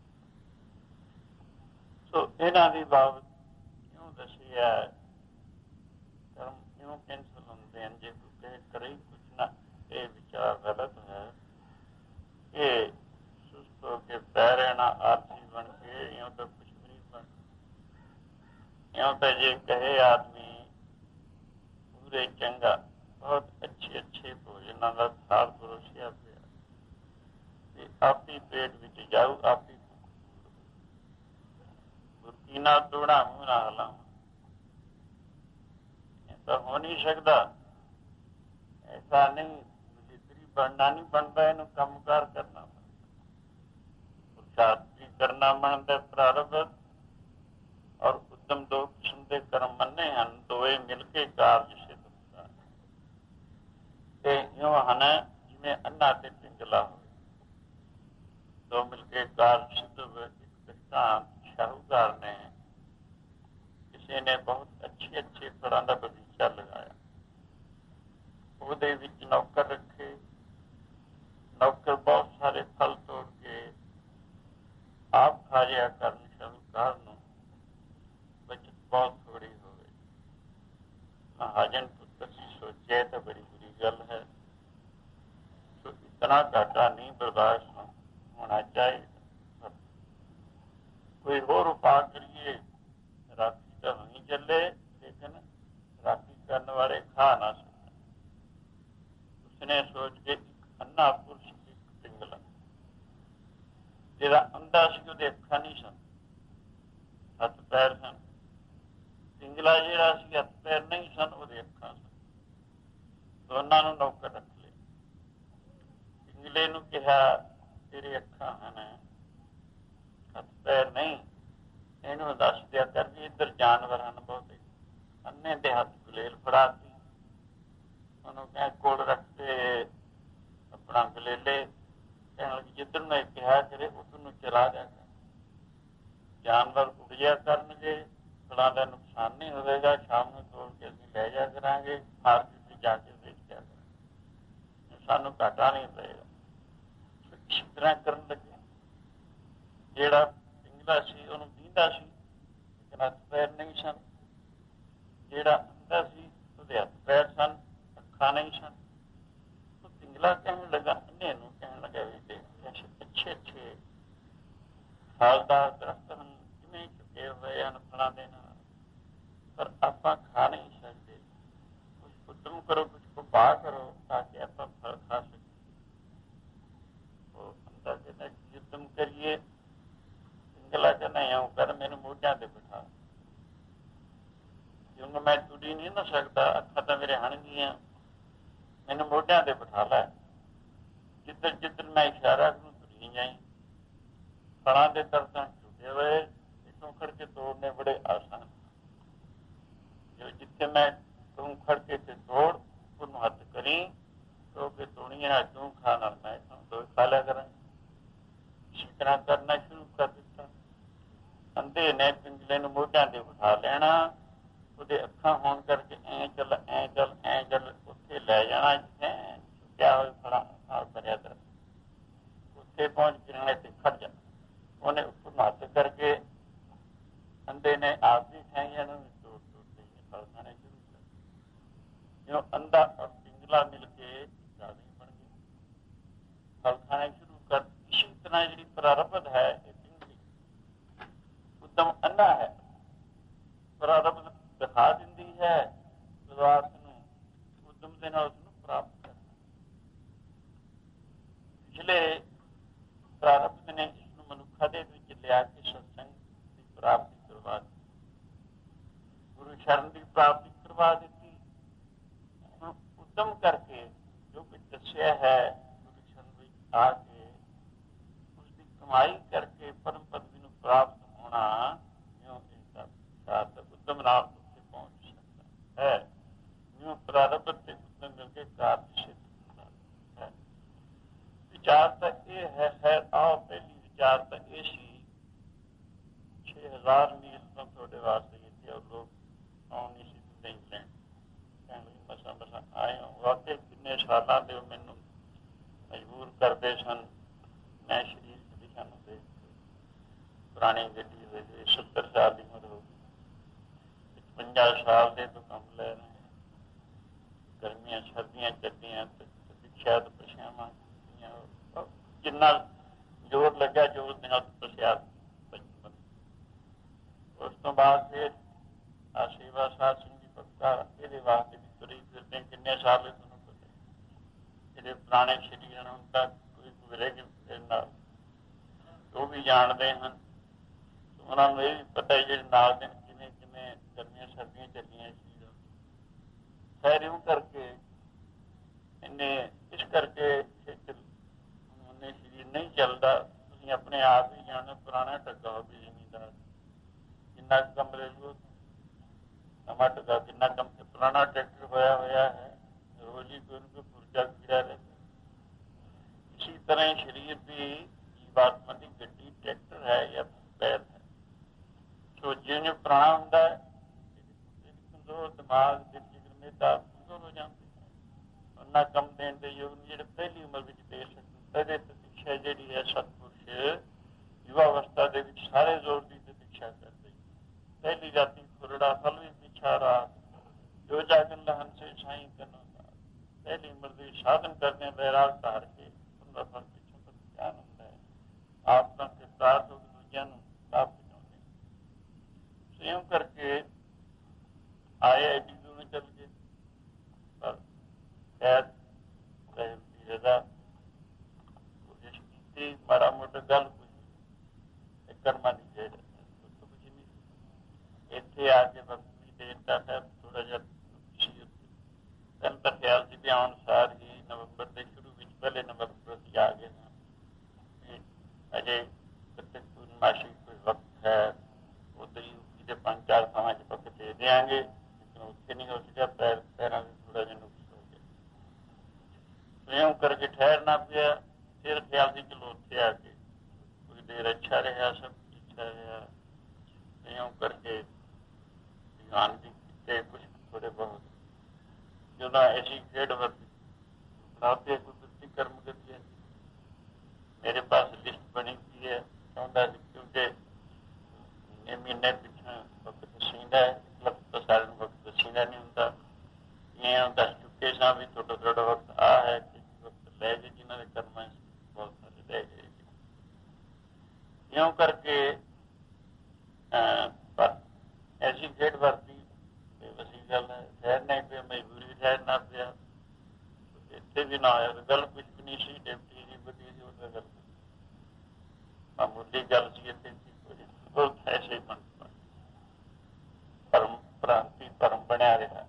ਸੋ ਇਹਨਾਂ ਦੀ ਬਾਬਤ ਕਿਉਂ ਦੱਸਿਆ, ਕਰਮ ਕਿਉਂ ਕੈਂਸਲ ਹੁੰਦੇ ਹਨ? ਜੇ ਕੋਈ ਕਰੇ ਕੁਛ ਨਾ, ਇਹ ਵਿਚਾਰ ਗਲਤ ਹੈ। ਇਹ ਸੁਸਤ ਹੋ ਕੇ ਪੈ ਰਹਿਣਾ, ਆਲਸੀ ਬਣ ਕੇ, ਇਉਂ ਤਾਂ ਕੁਛ ਵੀ ਨਹੀਂ ਬਣ। ਇਉਂ ਤਾਂ ਜੇ ਕਹੇ ਆਦਮੀ ਪੂਰੇ ਚੰਗਾ, ਬਹੁਤ ਅੱਛੇ ਭੋਜਨਾਂ ਦਾ ਥਾਲ ਪਰੋਸਿਆ ਪਿਆ, ਤੇ ਆਪੀ ਪੇਟ ਵਿੱਚ ਜਾਊ, ਆਪੀ ਗੁਰਕੀ ਨਾਲ ਤੋੜਾ, ਮੂੰਹ ਨਾ ਹਲਾਵਾਂ, ਇਹ ਤਾਂ ਹੋ ਨਹੀਂ ਸਕਦਾ। ਐਸਾ ਨਹੀਂ, ਦਲਿਦਰੀ ਬਣਨਾ ਨਹੀਂ ਬਣਦਾ, ਇਹਨੂੰ ਕੰਮਕਾਰ ਕਰਨਾ ਬਣਦਾ, ਪੁਰਸ਼ਾਰਥ ਵੀ ਕਰਨਾ ਬਣਦਾ। ਪ੍ਰਾਰਬਧ ਔਰ ਉਦਮ ਦੋ ਕਿਸਮ ਦੇ ਕਰਮ ਮੰਨੇ ਹਨ, ਦੋਏ ਮਿਲ ਕੇ ਕਾਰਜ ਸਿੱਧ ਹੁੰਦਾ ਹੈ। ਤੇ ਇਉਂ ਹਨ ਜਿਵੇਂ ਅੰਨਾ ਤੇ ਪਿੰਗਲਾ ਹੋਵੇ, ਦੋ ਮਿਲ ਕੇ ਕਾਰਜ ਸਿੱਧ ਹੋਵੇ। ਇੱਕ ਦ੍ਰਿਸ਼ਟਾਂਤ ਸ਼ਾਹੂਕਾਰ ਨੇ, ਕਿਸੇ ਨੇ ਬਹੁਤ ਅੱਛੇ ਫਲਾਂ ਦਾ ਬਗੀਚਾ ਲਗਾਇਆ, ਉਹਦੇ ਵਿੱਚ ਨੌਕਰ ਰੱਖੇ, ਨੌਕਰ ਬਹੁਤ ਸਾਰੇ ਫਲ ਤੋੜ ਕੇ ਆਪ ਖਾ ਲਿਆ ਕਰਨ। ਸ਼ਾਹੂਕਾਰ ਨੂੰ ਬਚਤ ਬਹੁਤ ਥੋੜੀ ਹੋਵੇ। ਮਹਾਜਨ ਪੁੱਤਰ ਜੀ ਸੋਚਿਆ ਤਾਂ ਬੜੀ ਬੁਰੀ ਗੱਲ ਹੈ, ਸੋ ਇਤਨਾ ਘਾਟਾ ਨਹੀਂ ਬਰਦਾਸ਼ਤ ਹੋਣਾ ਚਾਹੀਦਾ। ਕੋਈ ਹੋਰ ਉਪਾਅ ਕਰੀਏ, ਰਾਖੀ ਤਾਂ ਨਹੀਂ ਚੱਲੇ, ਲੇਕਿਨ ਰਾਖੀ ਕਰਨ ਵਾਲੇ ਖਾ ਨਾ ਸਕਣ। ਉਸਨੇ ਸੋਚ ਕੇ ਇੱਕ ਅੰਨਾ ਪੁਰਸ਼, ਇੱਕ ਪਿੰਗਲਾ, ਜਿਹੜਾ ਅੰਧਾ ਸੀ ਉਹਦੇ ਅੱਖਾਂ ਨਹੀਂ ਸਨ, ਹੱਥ ਪੈਰ ਸਨ। ਪਿੰਗਲਾ ਜਿਹੜਾ ਸੀ ਹੱਥ ਪੈਰ ਨਹੀਂ ਸਨ, ਉਹਦੇ ਅੱਖਾਂ ਸਨ। ਦੋਨਾਂ ਨੂੰ ਨੌਕਰ ਰੱਖ ਲਿਆ। ਪਿੰਗਲੇ ਨੂੰ ਕਿਹਾ ਤੇਰੇ ਅੱਖਾਂ ਹਨ, ਹੱਥ ਪੈਰ ਨਹੀਂ, ਇਹਨੂੰ ਦੱਸ ਦਿਆ ਕਰ ਵੀ ਇੱਧਰ ਜਾਨਵਰ ਹਨ ਬਹੁਤੇ। ਅੰਨੇ ਦੇ ਹੱਥ ਗੁਲੇਲ ਫੜਾਤੀ, ਉਹਨੂੰ ਕਹਿ ਕੋਲ ਰੱਖਤੇ ਆਪਣਾ ਗਲੇਲੇ, ਕਹਿਣ ਲੱਗੀ ਜਿੱਧਰ ਮੈਂ ਕਿਹਾ ਕਰੇ ਉਧਰ ਨੂੰ ਚਲਾ ਜਾ ਕਰ, ਜਾਨਵਰ ਉੱਡ ਜਾ ਕਰਨਗੇ, ਫਲਾਂ ਦਾ ਨੁਕਸਾਨ ਨਹੀਂ ਹੋਵੇਗਾ, ਸ਼ਾਮ ਨੂੰ ਤੋੜ ਕੇ ਅਸੀਂ ਲੈ ਜਾ ਕਰਾਂਗੇ, ਮਾਰਕੀਟ ਵਿੱਚ ਜਾ ਕੇ ਵੇਚ ਜਾ ਕਰਾਂਗੇ, ਸਾਨੂੰ ਘਾਟਾ ਨਹੀਂ ਪਏਗਾ। ਇਸ ਤਰ੍ਹਾਂ ਕਰਨ ਲੱਗੇ। ਜਿਹੜਾ ਪਿੰਗਲਾ ਸੀ ਉਹਨੂੰ ਦੀਂਦਾ ਸੀ, ਲੇਕਿਨ ਹੱਥ ਪੈਰ ਨਹੀਂ ਸਨ। ਜਿਹੜਾ ਅੰਧਾ ਸੀ ਉਹਦੇ ਹੱਥ ਪੈਰ ਸਨ, ਅੱਖਾਂ ਨਹੀਂ ਸਨ। ਉਹ ਪਿੰਗਲਾ ਕਹਿਣ ਲੱਗਾ, ਅੰਨੇ ਨੂੰ ਕਹਿਣ ਲੱਗਾ ਵੀ ਦੇਖ ਅੱਛੇ ਫਲਦਾਰ ਦਰਖਤ ਹਨ, ਕਿਵੇਂ ਚੁੱਕੇ ਹੋਏ ਹਨ ਫਲਾਂ ਦੇ ਨਾਲ, ਪਰ ਆਪਾਂ ਖਾ ਨਹੀਂ ਸਕਦੇ। ਕੁਛ ਉਦਮ ਕਰੋ, ਕੁਛ ਉਪਾਅ ਕਰੋ ਤਾਂ ਕਿ ਆਪਾਂ ਫਲ ਖਾ ਸਕੀਏ। ਉਹ ਅੰਦਾ ਕਹਿੰਦਾ ਕੀ ਉਦਮ ਕਰੀਏ? ਪਿੰਗਲਾ ਕਹਿੰਦਾ ਇਉਂ ਕਰ, ਮੈਨੂੰ ਮੋਢਿਆਂ ਤੇ ਬਿਠਾ, ਕਿਉਂਕਿ ਮੈਂ ਤੁਰੀ ਨਹੀਂ ਨਾ ਸਕਦਾ, ਅੱਖਾਂ ਤਾਂ ਮੇਰੇ ਹਣਗੀਆਂ, ਮੈਨੂੰ ਮੋਢਿਆਂ ਤੇ ਬਿਠਾ ਲੈ, ਜਿੱਧਰ ਮੈਂ ਇਸ਼ਾਰਾ ਕਰੂੰ ਤੁਰੀ ਜਾਈ। ਫਲਾਂ ਦੇ ਦਰਖਤ ਝੁਕੇ ਹੋਏ, ਇੱਥੋਂ ਖੜ ਕੇ ਤੋੜਨੇ ਬੜੇ ਆਸਾਨ, ਜੋ ਜਿੱਥੇ ਮੈਂ ਤੂੰ ਖੜ ਕੇ ਤੇ ਤੋੜ, ਉਹਨੂੰ ਹੱਥ ਕਰੀ, ਤੋ ਕੇ ਤੋੜੀਆਂ ਨਾਲ ਤੂੰ ਖਾ, ਨਾਲ ਮੈਂ ਦੋ ਖਾ ਲਿਆ ਕਰਾਂ। ਇਸੇ ਤਰ੍ਹਾਂ ਕਰਨਾ ਸ਼ੁਰੂ ਕਰ ਦਿੱਤਾ। ਅੰਧੇ ਨੇ ਪਿੰਗਲੇ ਨੂੰ ਮੋਢਿਆਂ ਤੇ ਬਿਠਾ ਲੈਣਾ, ਉਹਦੇ ਅੱਖਾਂ ਹੋਣ ਕਰਕੇ ਐਂ ਚੱਲ ਉੱਥੇ ਲੈ ਜਾਣਾ ਜਿੱਥੇ ਚੁੱਕਿਆ ਹੋਇਆ ਫਲਾਂ ਨਾਲ ਭਰਿਆ ਦਰਖਤ, ਉੱਥੇ ਪਹੁੰਚ ਕਿਰਨੇ ਤੇ ਖੜ ਜਾਣਾ। ਉਹਨੇ ਉੱਪਰ ਹੱਥ ਕਰਕੇ ਅੰਧੇ ਨੇ ਆਪ ਵੀ ਖਾਈਆਂ ਨੂੰ ਤੋੜ ਕੇ ਫਲ ਖਾਣੇ ਸ਼ੁਰੂ ਕਰ। ਜਿਉਂ ਅੰਧਾ ਔਰ ਪਿੰਗਲਾ ਮਿਲ ਕੇ ਇੱਕ ਆਦਮੀ ਬਣ ਗਏ, ਫਲ ਖਾਣੇ ਸ਼ੁਰੂ ਕਰ। ਇਸੇ ਤਰ੍ਹਾਂ ਜਿਹੜੀ ਪ੍ਰਾਰਬਧ ਹੈ ਇਹ ਪਿੰਗਲੀ, ਉਦਮ ਅੰਨਾ ਹੈ। ਪ੍ਰਾਰਬਧ ਦਿਖਾ ਦਿੰਦੀ ਹੈ ਪਦਾਰਥ ਨੂੰ, ਉਦਮ ਦੇ ਨਾਲ ਉਸਨੂੰ ਪ੍ਰਾਪਤ ਕਰਨਾ। ਪਿਛਲੇ ਪ੍ਰਾਰਬਧ ਨੇ ਇਸਨੂੰ ਮਨੁੱਖਾਂ ਦੇ ਵਿੱਚ ਲਿਆ ਕੇ ਸਤਸੰਗ ਦੀ ਪ੍ਰਾਪਤੀ ਕਰਵਾ ਦਿੱਤੀ, ਗੁਰੂ ਸ਼ਰਨ ਦੀ ਪ੍ਰਾਪਤੀ ਕਰਵਾ ਦਿੱਤੀ। ਹੁਣ ਉਦਮ ਕਰਕੇ ਜੋ ਕੁਝ ਦੱਸਿਆ ਹੈ ਗੁਰੂ ਸ਼ਰਨ ਵਿੱਚ ਆ ਕੇ, ਉਸਦੀ ਕਮਾਈ ਕਰਕੇ ਪਰਮ ਪਦਵੀ ਨੂੰ ਪ੍ਰਾਪਤ ਹੋਣਾ, ਤੁਹਾਡੇ ਵਾਸਤੇ ਕੀਤੀ, ਉਹ ਲੋਕ ਆਉਣ ਨਹੀਂ ਸੀ ਨਹੀਂ ਲੈਣ, ਕਹਿਣ ਲਈ ਮਸਾਂ ਮਸਾਂ ਆਏ ਹੋ। ਵਾਕਈ ਕਿੰਨੇ ਸਾਲਾਂ ਦੇ ਉਹ ਮੈਨੂੰ ਮਜਬੂਰ ਕਰਦੇ ਸਨ। ਮੈਂ ਸਰੀਰ ਦਿਸ਼ਾ ਨੂੰ ਦੇਖ ਕੇ, ਪੁਰਾਣੀ ਗੱਡੀ ਹੋਏ 70 ਸਾਲ ਦੀ ਉਮਰ ਹੋ ਗਈ, 55 ਸਾਲ ਦੇ ਤੋਂ ਕੰਮ ਲੈ ਰਹੇ, ਗਰਮੀਆਂ ਸਰਦੀਆਂ ਚੱਲੀਆਂ ਤੇ ਸਿੱਖਿਆ ਤਪੱਸਿਆਵਾਂ ਕੀਤੀਆਂ, ਜਿੰਨਾ ਜ਼ੋਰ ਲੱਗਿਆ ਜ਼ੋਰ ਦੇ ਨਾਲ ਤਪੱਸਿਆ। ਉਸ ਤੋਂ ਬਾਅਦ ਫਿਰ ਆ ਸੇਵਾ ਸਾਧ ਸਿੰਘ ਦੀ ਭਗਤਾ, ਇਹਦੇ ਵਾਸਤੇ ਵੀ ਤੁਰੀ ਫਿਰਦੇ ਕਿੰਨੇ ਸਾਲ ਤੁਹਾਨੂੰ ਪਤਾ। ਇਹਦੇ ਪੁਰਾਣੇ ਸਰੀਰ ਹੁਣ ਤੱਕ ਕੋਈ ਗੁਜ਼ਰੇ ਨਾਲ ਉਹ ਵੀ ਜਾਣਦੇ ਹਨ। ਉਹਨਾਂ ਨੂੰ ਇਹ ਵੀ ਪਤਾ ਜਿਹੜੇ ਨਾਲ ਦੇ ਕਿਵੇਂ ਕਿਵੇਂ ਗਰਮੀਆਂ ਸਰਦੀਆਂ ਚੱਲੀਆਂ ਸੀ। ਖੈਰ ਇਉਂ ਕਰਕੇ ਇਹਨੇ ਇਸ ਕਰਕੇ ਉਹਨੇ ਸਰੀਰ ਨਹੀਂ ਚੱਲਦਾ। ਤੁਸੀਂ ਆਪਣੇ ਆਪ ਹੀ ਜਾਣੋ, ਪੁਰਾਣਾ ਟੱਗਾ ਹੋ ਵੀ ਜ਼ਿਮੀਂਦਾਰ, ਕਿੰਨਾ ਕੰਮ ਲੈ ਲਓ, ਨਵਾਂ ਟੱਗਾ ਕਿੰਨਾ ਕੰਮ, ਪੁਰਾਣਾ ਟਰੈਕਟਰ ਹੋਇਆ ਹੈ, ਰੋਜ਼ ਹੀ ਕੋਈ ਨਾ ਕੋਈ ਪੁਰਜਾ ਗਿਰਿਆ ਰਹਿੰਦਾ। ਇਸੀ ਤਰ੍ਹਾਂ ਹੀ ਸਰੀਰ ਦੀ ਜੀਵਾਤਮਾ ਦੀ ਗੱਡੀ ਟਰੈਕਟਰ ਹੈ ਜਾਂ ਪੈਰ ਹੈ। ਸੋ ਜਿਵੇਂ ਪੁਰਾਣਾ ਹੁੰਦਾ ਹੈ, ਦਿਮਾਗ ਦੇ ਜਿਗਰ ਕਮਜ਼ੋਰ ਹੋ ਜਾਂਦੇ, ਉਹਨਾਂ ਕੰਮ ਦੇਣ ਦੇ ਯੋਗ ਨੂੰ ਜਿਹੜੇ ਪਹਿਲੀ ਉਮਰ ਵਿੱਚ ਦੇ ਸਕਣ। ਪਹਿਲੇ ਪ੍ਰਤੀਖਿਆ ਜਿਹੜੀ ਹੈ ਸਤਪੁਰਸ਼ ਯੁਵਾ ਅਵਸਥਾ ਦੇ ਵਿੱਚ ਸਾਰੇ ਜ਼ੋਰ ਦੀ ਪ੍ਰਤੀਖਿਆ ਕਰਦੇ। ਪਹਿਲੀ ਰਾਤੀ ਖੁਰੜਾ ਫਲ ਵੀ ਪਿੱਛਾ ਰਾਤ, ਜੋ ਜਾਗਨ ਲਹਨ ਸੇ ਸਾਈਂ ਕਰਨਾ। ਪਹਿਲੀ ਉਮਰ ਦੇ ਸਾਧਨ ਕਰਦੇ ਬੈਰਾਗ ਧਾਰ ਕੇ ਉਹਦਾ ਫਲ ਪਿੱਛੋਂ ਧਿਆਨ ਹੁੰਦਾ ਹੈ। ਆਪ ਤਾਂ ਕਿਰਦਾਰ ਤੋਂ ਦੂਜਿਆਂ ਨੂੰ ਲਾਭ ਪਹੁੰਚਾਉਂਦੇ। ਸੇਮ ਕਰਕੇ ਆਏ ਐਡੀ ਦੂਰ ਚੱਲ ਗਏ, ਪਰ ਖੈਰ ਦੀ ਰਜ਼ਾ ਕੋਸ਼ਿਸ਼ ਕੀਤੀ, ਮਾੜਾ ਮੋਟਾ ਗੱਲ ਕੁਝ ਕਰਮਾਂ ਦੀ ਖੇਡ ਕੁਝ ਨਹੀਂ। ਇੱਥੇ ਆ ਕੇ ਵਕਤ ਵੀ ਦੇ ਦਿੱਤਾ ਹੈ ਥੋੜਾ ਜਿਹਾ। ਤੈਨੂੰ ਤਾਂ ਖਿਆਲ ਸੀ ਵੀ ਆਉਣ ਸਾਰ ਹੀ ਨਵੰਬਰ ਦੇ ਸ਼ੁਰੂ ਵਿੱਚ, ਪਹਿਲੇ ਨਵੰਬਰ ਅਸੀਂ ਆ ਗਏ ਹਾਂ। ਅਜੇ ਪੂਰਨਮਾਸ਼ੀ ਕੋਈ ਵਕਤ ਹੈ, ਉੱਧਰ ਹੀ ਜਿਹਦੇ 5-4 ਥਾਵਾਂ 'ਚ ਵਕਤ ਦੇ ਦਿਆਂਗੇ, ਲੇਕਿਨ ਉੱਥੇ ਨਹੀਂ ਹੋ ਸਕਿਆ। ਪੈਰਾਂ ਦੇ ਥੋੜਾ ਜਿਹਾ ਨੁਕਸ ਹੋ ਗਿਆ। ਇਉਂ ਕਰਕੇ ਠਹਿਰਨਾ ਪਿਆ। ਫਿਰ ਖਿਆਲ ਸੀ ਚਲੋ ਉੱਥੇ ਆ ਕੇ ਕੁਝ ਦੇਰ ਅੱਛਾ ਰਿਹਾ, ਸਭ ਅੱਛਾ ਰਿਹਾ। ਇਉਂ ਕਰਕੇ ਧਿਆਨ ਵੀ ਕੀਤੇ ਕੁਛ ਥੋੜੇ ਬਹੁਤ। ਜਦੋਂ ਐਸੀ ਖੇਡ ਵਰਤੀ ਲਾਪੇ ਕੁਦਰਤੀ ਕਰਮ ਕਰਦੀ ਹੈ। ਮੇਰੇ ਪਾਸ ਲਿਸਟ ਬਣੀ ਹੋਈ ਹੈ, ਚਾਹੁੰਦਾ ਸੀ ਕਿਉਂਕਿ ਮਹੀਨੇ ਪਿੱਛੋਂ ਵਕਤ ਦਸੀਂਦਾ ਹੈ, ਤਾਂ ਸਾਰਿਆਂ ਨੂੰ ਵਕਤ ਦਸੀਂਦਾ ਨਹੀਂ ਹੁੰਦਾ। ਇਹ ਦੱਸ ਚੁੱਕੇ ਸਾਂ ਵੀ ਥੋੜਾ ਵਕਤ ਆ ਹੈ ਕਿ ਵਕਤ ਲੈ ਜੇ, ਜਿਨ੍ਹਾਂ ਦੇ ਕਰਮਾਂ ਬਹੁਤ ਸਾਰੇ ਲੈ ਗਏ। ਇਉਂ ਕਰਕੇ ਪਰ ਐਸੀ ਖੇਡ ਵਰਤੀ ਵਸੀ ਗੱਲ ਹੈ। ਠਹਿਰਨਾ ਹੀ ਪਿਆ, ਮਜਬੂਰੀ ਠਹਿਰਨਾ ਪਿਆ। ਇੱਥੇ ਵੀ ਨਾ ਹੋਇਆ ਗੱਲ ਕੁਛ ਵੀ ਨਹੀਂ ਸੀ। ਡਿਪਟੀ ਜੀ ਵਧੀਆ ਸੀ, ਉਹਦਾ ਗੱਲ ਮਾਮੂਲੀ ਗੱਲ ਸੀ। ਇੱਥੇ ਬਹੁਤ ਐਸੇ ਬਣ ਧਰਮ ਭ੍ਰਾਂਤੀ ਧਰਮ ਬਣਿਆ ਰਿਹਾ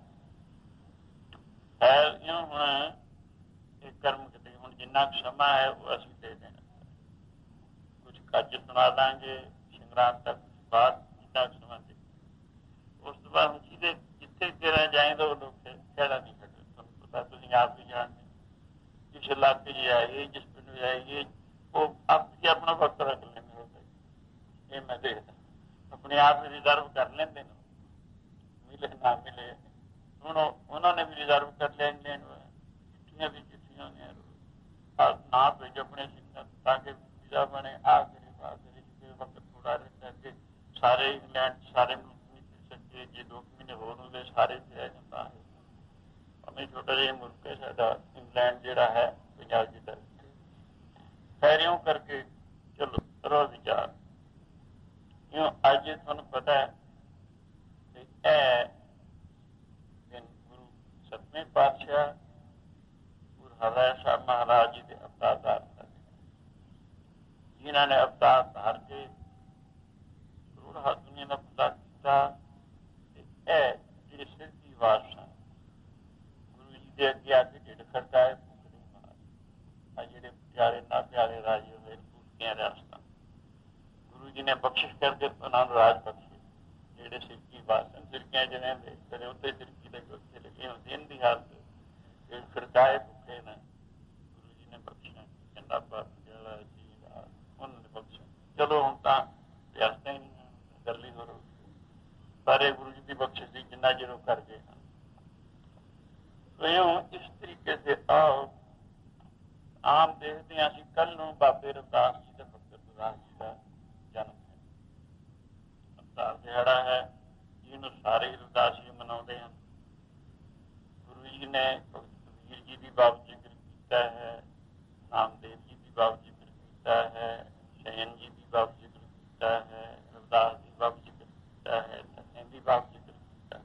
ਹੈ। ਇਉਂ ਹੁਣ ਇਹ ਕਰਮ ਕਿਤੇ ਹੁਣ ਜਿੰਨਾ ਕੁ ਸਮਾਂ ਹੈ ਉਹ ਅਸੀਂ ਦੇ ਦੇਣਾ। ਕੁਛ ਕੱਜ ਸੁਣਾ ਦਾਂਗੇ ਸੰਗਰਾਮ ਤੱਕ, ਬਾਅਦ ਜਿੰਨਾ ਕੁ ਸਮਾਂ ਦੇ। ਉਸ ਤੋਂ ਬਾਅਦ ਹੁਣ ਜਿਹਦੇ ਜਿੱਥੇ ਕਿਹੜਾ ਜਾਏਗਾ ਉਹ ਲੋਕ ਖਹਿੜਾ ਨਹੀਂ ਕੱਢਦੇ। ਤੁਹਾਨੂੰ ਪਤਾ, ਤੁਸੀਂ ਆਪ ਹੀ ਜਾਣਦੇ। ਜਿਸ ਇਲਾਕੇ 'ਚ ਜਾਈਏ, ਜਿਸ ਪਿੰਡ ਜਾਈਏ, ਉਹ ਆਪ ਹੀ ਆਪਣਾ ਵਕਤ ਰੱਖ ਲੈਂਦੇ। ਇਹ ਮੈਂ ਦੇਖਦਾ, ਆਪਣੇ ਆਪ ਰਿਜ਼ਰਵ ਕਰ ਲੈਂਦੇ ਨੇ, ਮਿਲੇ ਨਾ ਮਿਲੇ। ਹੁਣ ਉਹਨਾਂ ਨੇ ਵੀ ਰਿਜ਼ਰਵ ਕਰ ਲਿਆ। ਚਿੱਠੀਆਂ ਵੀ ਚਿੱਠੀਆਂ ਨੇ ਨਾ ਭੇਜੋ ਆਪਣੇ ਸਿੰਘਾਂ ਤਾਂ ਕਿ ਵੀਜ਼ਾ ਬਣੇ। ਆਖਰੀ ਵਕਤ ਥੋੜਾ ਰਹਿੰਦਾ ਕਿ ਸਾਰੇ ਇੰਗਲੈਂਡ ਸਾਰੇ ਮੁਲਕ ਨਹੀਂ ਫਿਰ ਸਕਦੇ। ਜੇ 2 ਮਹੀਨੇ ਹੋਰ ਹੁੰਦੇ ਸਾਰੇ ਪਿਆ ਜਾਂਦਾ ਹੈ। ਭਾਵੇਂ ਛੋਟਾ ਜਿਹਾ ਮੁਲਕ ਹੈ ਸਾਡਾ ਇੰਗਲੈਂਡ ਜਿਹੜਾ ਹੈ, ਪੰਜਾਬ ਜਿੱਦਾਂ। ਖੈਰ ਇਉਂ ਕਰਕੇ ਚਲੋ ਕਰੋ ਵਿਚਾਰ। ਇਉਂ ਅੱਜ ਤੁਹਾਨੂੰ ਪਤਾ ਹੈ ਕਿ ਇਹ ਦਿਨ ਗੁਰੂ 7ਵੇਂ ਪਾਤਸ਼ਾਹ ਗੁਰੂ ਹਰਿਰਾਏ ਸਾਹਿਬ ਮਹਾਰਾਜ ਜੀ ਦੇ ਅਵਤਾਰ ਧਾਰਨ ਦਾ, ਜਿਨ੍ਹਾਂ ਨੇ ਅਵਤਾਰ ਧਾਰ ਕੇ ਕਰੋੜਾਂ ਦੁਨੀਆ ਦਾ ਭਲਾ ਕੀਤਾ। ਇਹ ਜਿਹੜੇ ਸਿਰ ਦੀ ਵਾਰ ਸਨ, ਗੁਰੂ ਜੀ ਦੇ ਅੱਗੇ ਆ ਕੇ ਢਿੱਡ ਖੜਕਾਏ, ਭੁੱਖ ਨਹੀਂ ਮਾਰ। ਆ ਜਿਹੜੇ ਪਿਆਰੇ ਨਾ ਪਿਆਰੇ ਰਾਜੇ ਹੋਏ ਭੁੱਖੀਆਂ ਰਿਆਸਤਾਂ, ਗੁਰੂ ਜੀ ਨੇ ਬਖਸ਼ਿਸ਼ ਕਰਕੇ ਉਹਨਾਂ ਨੂੰ ਰਾਜ ਬਖਸ਼ੇ। ਜਿਹੜੇ ਸਿਰਕੀ ਵਾਰ ਸਨ, ਸਿਰਕੀਆਂ ਜਿਹੜੇ ਦੇ ਕਦੇ ਉੱਤੇ ਸਿਰਕੀ ਦੇ ਉੱਥੇ ਲੱਗੇ ਹੁਣ ਦਿਨ ਦੀ ਹਾਲਤ ਢਿੱਡ ਖੜਕਾਏ ਭੁੱਖੇ ਨੇ। ਗੁਰੂ ਜੀ ਨੇ ਬਖਸ਼ਿਆ, ਚੰਡਾ ਪਾਤ ਜਿਹੜਾ ਜੀ ਉਹਨਾਂ ਨੇ ਬਖਸ਼ਿਆ। ਚਲੋ ਹੁਣ ਤਾਂ ਰਿਆਸਤਾਂ ਹੀ ਨਹੀਂ, ਗੱਲ ਹੀ ਹੋਰ। ਸਾਰੇ ਗੁਰੂ ਜੀ ਦੀ ਬਖਸ਼ਿਸ਼ ਦੀ ਜਿੰਨਾ ਚਿਰ ਕਰ ਗਏ ਹਨ। ਇਸ ਤਰੀਕੇ ਸੇ ਆਮ ਦੇਖਦੇ ਹਾਂ ਅਸੀਂ ਕੱਲ ਨੂੰ ਬਾਬੇ ਰਵਿਦਾਸ ਜੀ ਦਾ ਭਗਤ ਰਵਿਦਾਸ ਜੀ ਦਾ ਜਨਮ ਹੈ, ਅਵਤਾਰ ਦਿਹਾੜਾ ਹੈ, ਜਿਹਨੂੰ ਸਾਰੇ ਰਵਿਦਾਸ ਜੀ ਮਨਾਉਂਦੇ ਹਨ। ਗੁਰੂ ਜੀ ਨੇ ਭਗਤ ਕਬੀਰ ਜੀ ਦੀ ਬਾਬ ਜ਼ਿਕਰ ਕੀਤਾ ਹੈ, ਨਾਮਦੇਵ ਜੀ ਦੀ ਬਾਬ ਜ਼ਿਕਰ ਕੀਤਾ ਹੈ, ਸ਼ੈਨ ਜੀ ਦੀ ਬਾਬ ਜ਼ਿਕਰ ਕੀਤਾ ਹੈ, ਰਵਿਦਾਸ ਦੀ ਬਾਬ ਜ਼ਿਕਰ ਕੀਤਾ ਹੈ, ਧੰਨੇ ਦੀ ਬਾਬ ਜ਼ਿਕਰ ਕੀਤਾ।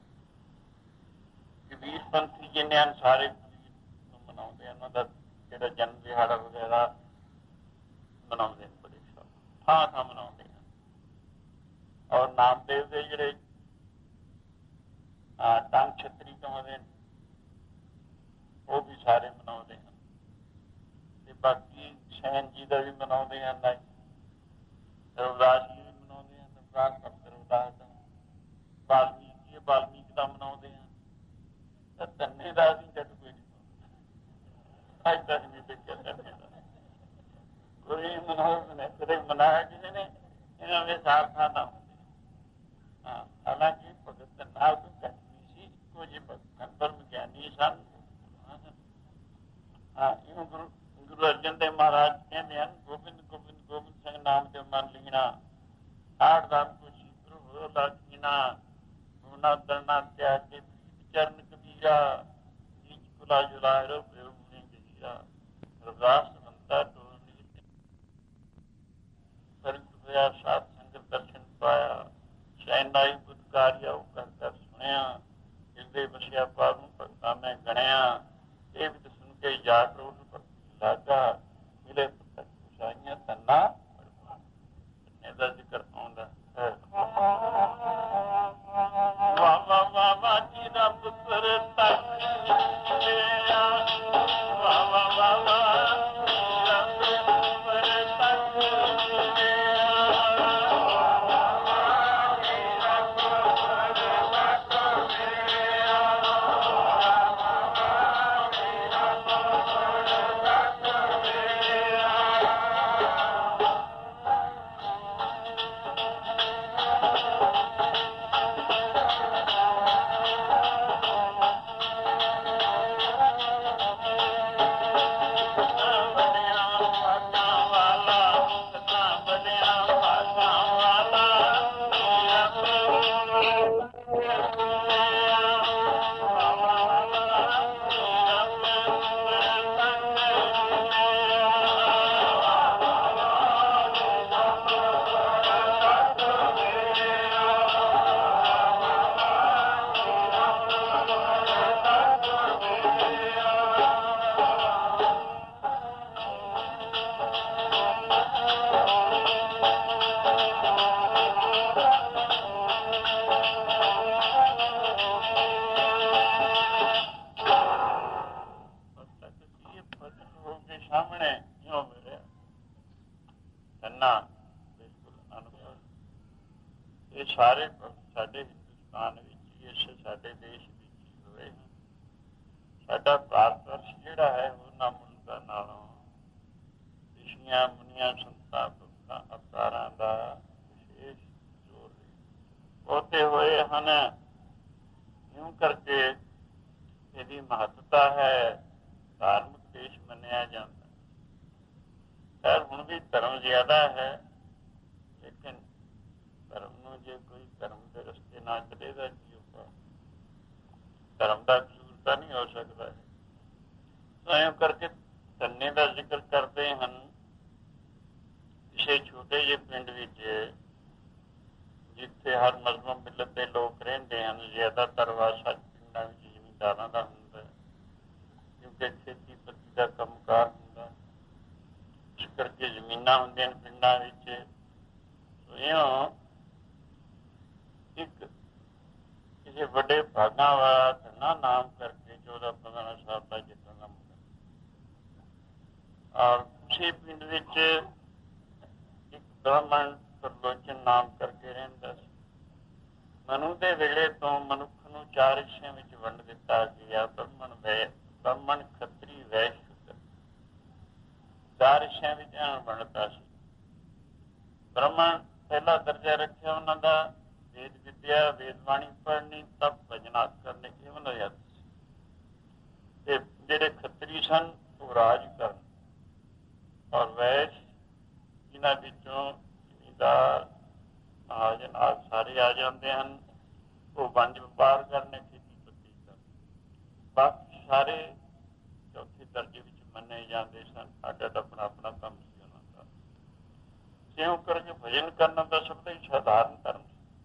ਕਬੀਰ ਪੰਥੀ ਜਿੰਨੇ ਹਨ ਸਾਰੇ ਕਬੀਰ ਨੂੰ ਮਨਾਉਂਦੇ ਹਨ, ਉਹਨਾਂ ਦਾ ਜਿਹੜਾ ਜਨਮ ਦਿਹਾੜਾ ਵਗੈਰਾ ਮਨਾਉਂਦੇ ਨੇ, ਬੜੇ ਥਾਂ ਥਾਂ ਮਨਾਉਂਦੇ ਹਨ। ਔਰ ਨਾਮਦੇਵ ਦੇ ਜਿਹੜੇ ਟੰਗ ਛਤਰੀ ਕਹਾਉਂਦੇ ਨੇ ਉਹ ਵੀ ਸਾਰੇ ਮਨਾਉਂਦੇ ਹਨ, ਤੇ ਬਾਕੀ ਸ਼ੈਨ ਜੀ ਦਾ ਵੀ ਮਨਾਉਂਦੇ ਹਨ, ਰਵਿਦਾਸ ਜੀ ਵੀ ਮਨਾਉਂਦੇ ਹਨ, ਰਵਿਦਾਸ ਭਗਤ ਰਵਿਦਾਸ ਦਾ, ਵਾਲਮੀਕ ਦਾ ਮਨਾਉਂਦੇ ਹਨ। ਤਾਂ ਧੰਨੇ ਦਾ ਅਸੀਂ ਜੱਟ ਕੋਈ ਨਹੀਂ ਅੱਜ ਤੱਕ ਨਹੀਂ ਦੇਖਿਆ ਧੰਨੇ ਦਾ, ਕੋਈ ਮਨਾਉਂਦੇ ਨੇ, ਕਦੇ ਮਨਾਇਆ ਕਿਸੇ ਨੇ, ਇਹਨਾਂ ਦੇ ਸਾਰਥਾਂ ਦਾ ਹੁੰਦੇ। ਹਾਂ, ਹਾਲਾਂਕਿ ਭਗਤ ਨਾਲ ਕੋਈ ਘੱਟ ਨਹੀਂ ਸੀ, ਇੱਕੋ ਜਿਹੇ ਭਗਤ ਬ੍ਰਹਮ ਗਿਆਨੀ ਸਨ। ਹਾਂ, ਇਹਨੂੰ ਗੁਰੂ ਅਰਜਨ ਦੇਵ ਮਹਾਰਾਜ ਕਹਿੰਦੇ ਹਨ, ਗੋਬਿੰਦ ਗੋਬਿੰਦ ਗੋਬਿੰਦ ਸਿੰਘ ਨਾਮ ਦੇ ਮਨ ਲੀਣਾ, ਆਠ ਦਾਮ ਕੋ ਸ਼ੀਪਰ ਹੋ ਲਾਗੀਨਾ, ਹੋਣਾ ਦਰਨਾ ਤਿਆਗ ਕੇ ਚਰਨ ਕਬੀਰਾ, ਨੀਚ ਕੁਲਾ ਜੁਲਾਇਰੋ ਪਿਓ ਮੁਨੀ ਗਹੀਰਾ। ਰਵਿਦਾਸ ਬੰਦਾ ਟੋਲੀ ਪ੍ਰਗਟ ਹੋਇਆ, ਸਾਧ ਸੰਗਤ ਦਰਸ਼ਨ ਪਾਇਆ, ਸ਼ੈਨਾਈ ਬੁੱਧਕਾਰਿਆ ਉਹ ਕਰ ਕਰ ਸੁਣਿਆ, ਹਿਰਦੇ ਵਸਿਆ ਪਾਪ ਨੂੰ ਭਗਤਾਂ ਮੈਂ ਗਣਿਆ, ਇਹ ਵੀ ਸੁਣ ਕੇ ਜਾਟ ਰੋਡ ਲਾਗਾ, ਮਿਲੇ ਪੁੱਤਰ ਖੁਸ਼ਾਈਆਂ ਧੰਨਾ ਦਾ ਜ਼ਿਕਰ ਆਉਂਦਾ ਹੈ। ਵਾਹ ਵਾਹ ਵਾਹ ਵਾਹ ਜੀ ਦਾ ਪੁੱਤਰ ਤੱਕ ਲਿਆ, ਵਾਹ ਵਾਹ ਵਾਹ ਵਾਹ ਜੀ ਦਾ ਪੁੱਤਰ ਤੱਕ ਲਿਆ, ਸਾਰੇ ਸਾਡੇ ਹਿੰਦੁਸਤਾਨ ਵਿੱਚ, ਇਸ ਸਾਡੇ ਦੇਸ਼ ਵਿੱਚ ਹੀ ਹੋਏ ਹਨ। ਸਾਡਾ ਭਾਰਤ ਵਰਸ਼ ਜਿਹੜਾ ਹੈ ਉਹਨਾਂ ਮੁਲਕਾਂ ਨਾਲੋਂ ਰਿਸ਼ੀਆਂ ਮੁਨੀਆਂ ਸੰਤਾਂ ਭਗਤਾਂ ਅਵਤਾਰਾਂ ਦਾ ਵਿਸ਼ੇਸ਼ ਜ਼ੋਰ ਬਹੁਤੇ ਹੋਏ ਹਨ। ਇਉਂ ਕਰਕੇ ਇਹਦੀ ਮਹੱਤਤਾ ਹੈ, ਧਾਰਮਿਕ ਦੇਸ਼ ਮੰਨਿਆ ਜਾਂਦਾ। ਖੈਰ ਹੁਣ ਵੀ ਧਰਮ ਜ਼ਿਆਦਾ ਹੈ, ਲੇਕਿਨ ਧਰਮ ਨੂੰ ਜੇ ਕੋਈ ਧਰਮ ਦੇ ਰਸਤੇ ਨਾ ਚਲੇਗਾ ਕੀ ਹੋਗਾ, ਧਰਮ ਦਾ ਕਸੂਰ ਤਾਂ ਨਹੀਂ ਹੋ ਸਕਦਾ ਹੈ। ਸੋ ਇਉਂ ਕਰਕੇ ਧੰਨੇ ਦਾ ਜ਼ਿਕਰ ਕਰਦੇ ਹਨ। ਕਿਸੇ ਛੋਟੇ ਜਿਹੇ ਪਿੰਡ ਵਿੱਚ ਜਿੱਥੇ ਹਰ ਮਜ਼ਹਬ ਮਿਲਤ ਦੇ ਲੋਕ ਰਹਿੰਦੇ ਹਨ, ਜ਼ਿਆਦਾਤਰ ਵਾਸਾ ਪਿੰਡਾਂ ਵਿੱਚ ਜ਼ਿਮੀਂਦਾਰਾਂ ਦਾ ਹੁੰਦਾ, ਕਿਉਂਕਿ ਖੇਤੀਬਾੜੀ ਦਾ ਕੰਮਕਾਰ ਹੁੰਦਾ, ਇਸ ਕਰਕੇ ਜ਼ਮੀਨਾਂ ਹੁੰਦੀਆਂ ਨੇ ਪਿੰਡਾਂ ਵਿੱਚ। ਇਉਂ ਇੱਕ ਕਿਸੇ ਵੱਡੇ ਭਾਗਾਂ ਵਾਲਾ ਧੰਨਾ ਨਾਮ ਕਰਕੇ 14-15 ਸਾਲ ਦਾ ਜਿੱਤਣ ਦਾ ਮੁੰਡਾ, ਔਰ ਉਸੇ ਪਿੰਡ ਵਿੱਚ ਇੱਕ ਬ੍ਰਾਹਮਣ ਪ੍ਰਲੋਚਨ ਨਾਮ ਕਰਕੇ ਰਹਿੰਦਾ ਸੀ। ਮਨੂ ਦੇ ਵੇਲੇ ਤੋਂ ਮਨੁੱਖ ਨੂੰ 4 ਹਿੱਸਿਆਂ ਵਿੱਚ ਵੰਡ ਦਿੱਤਾ ਗਿਆ, ਬ੍ਰਾਹਮਣ ਖੱਤਰੀ ਵੈਸ਼ ਸ਼ੂਦਰ, 4 ਹਿੱਸਿਆਂ ਵਿੱਚ ਵੰਡਤਾ ਸੀ। ਬ੍ਰਾਹਮਣ ਪਹਿਲਾ ਦਰਜਾ ਰੱਖਿਆ ਉਹਨਾਂ ਦਾ, वेद विद्या वेदवाणी पढ़नी तब भजना करने केवल यत ते जेडे खत्री सन वो राज करन और वैश जिन्हां विचों जमींदार महाजन आदि सारे आ जाते हैं वो वंज व्यापार करने खेती पत्ती कर बाकी सारे चौथे दर्जे विच मन्ने जाते सन अड अड अपना अपना काम सी उन्हां दा त्यों करके भजन करना तो सब तो साधारण धर्म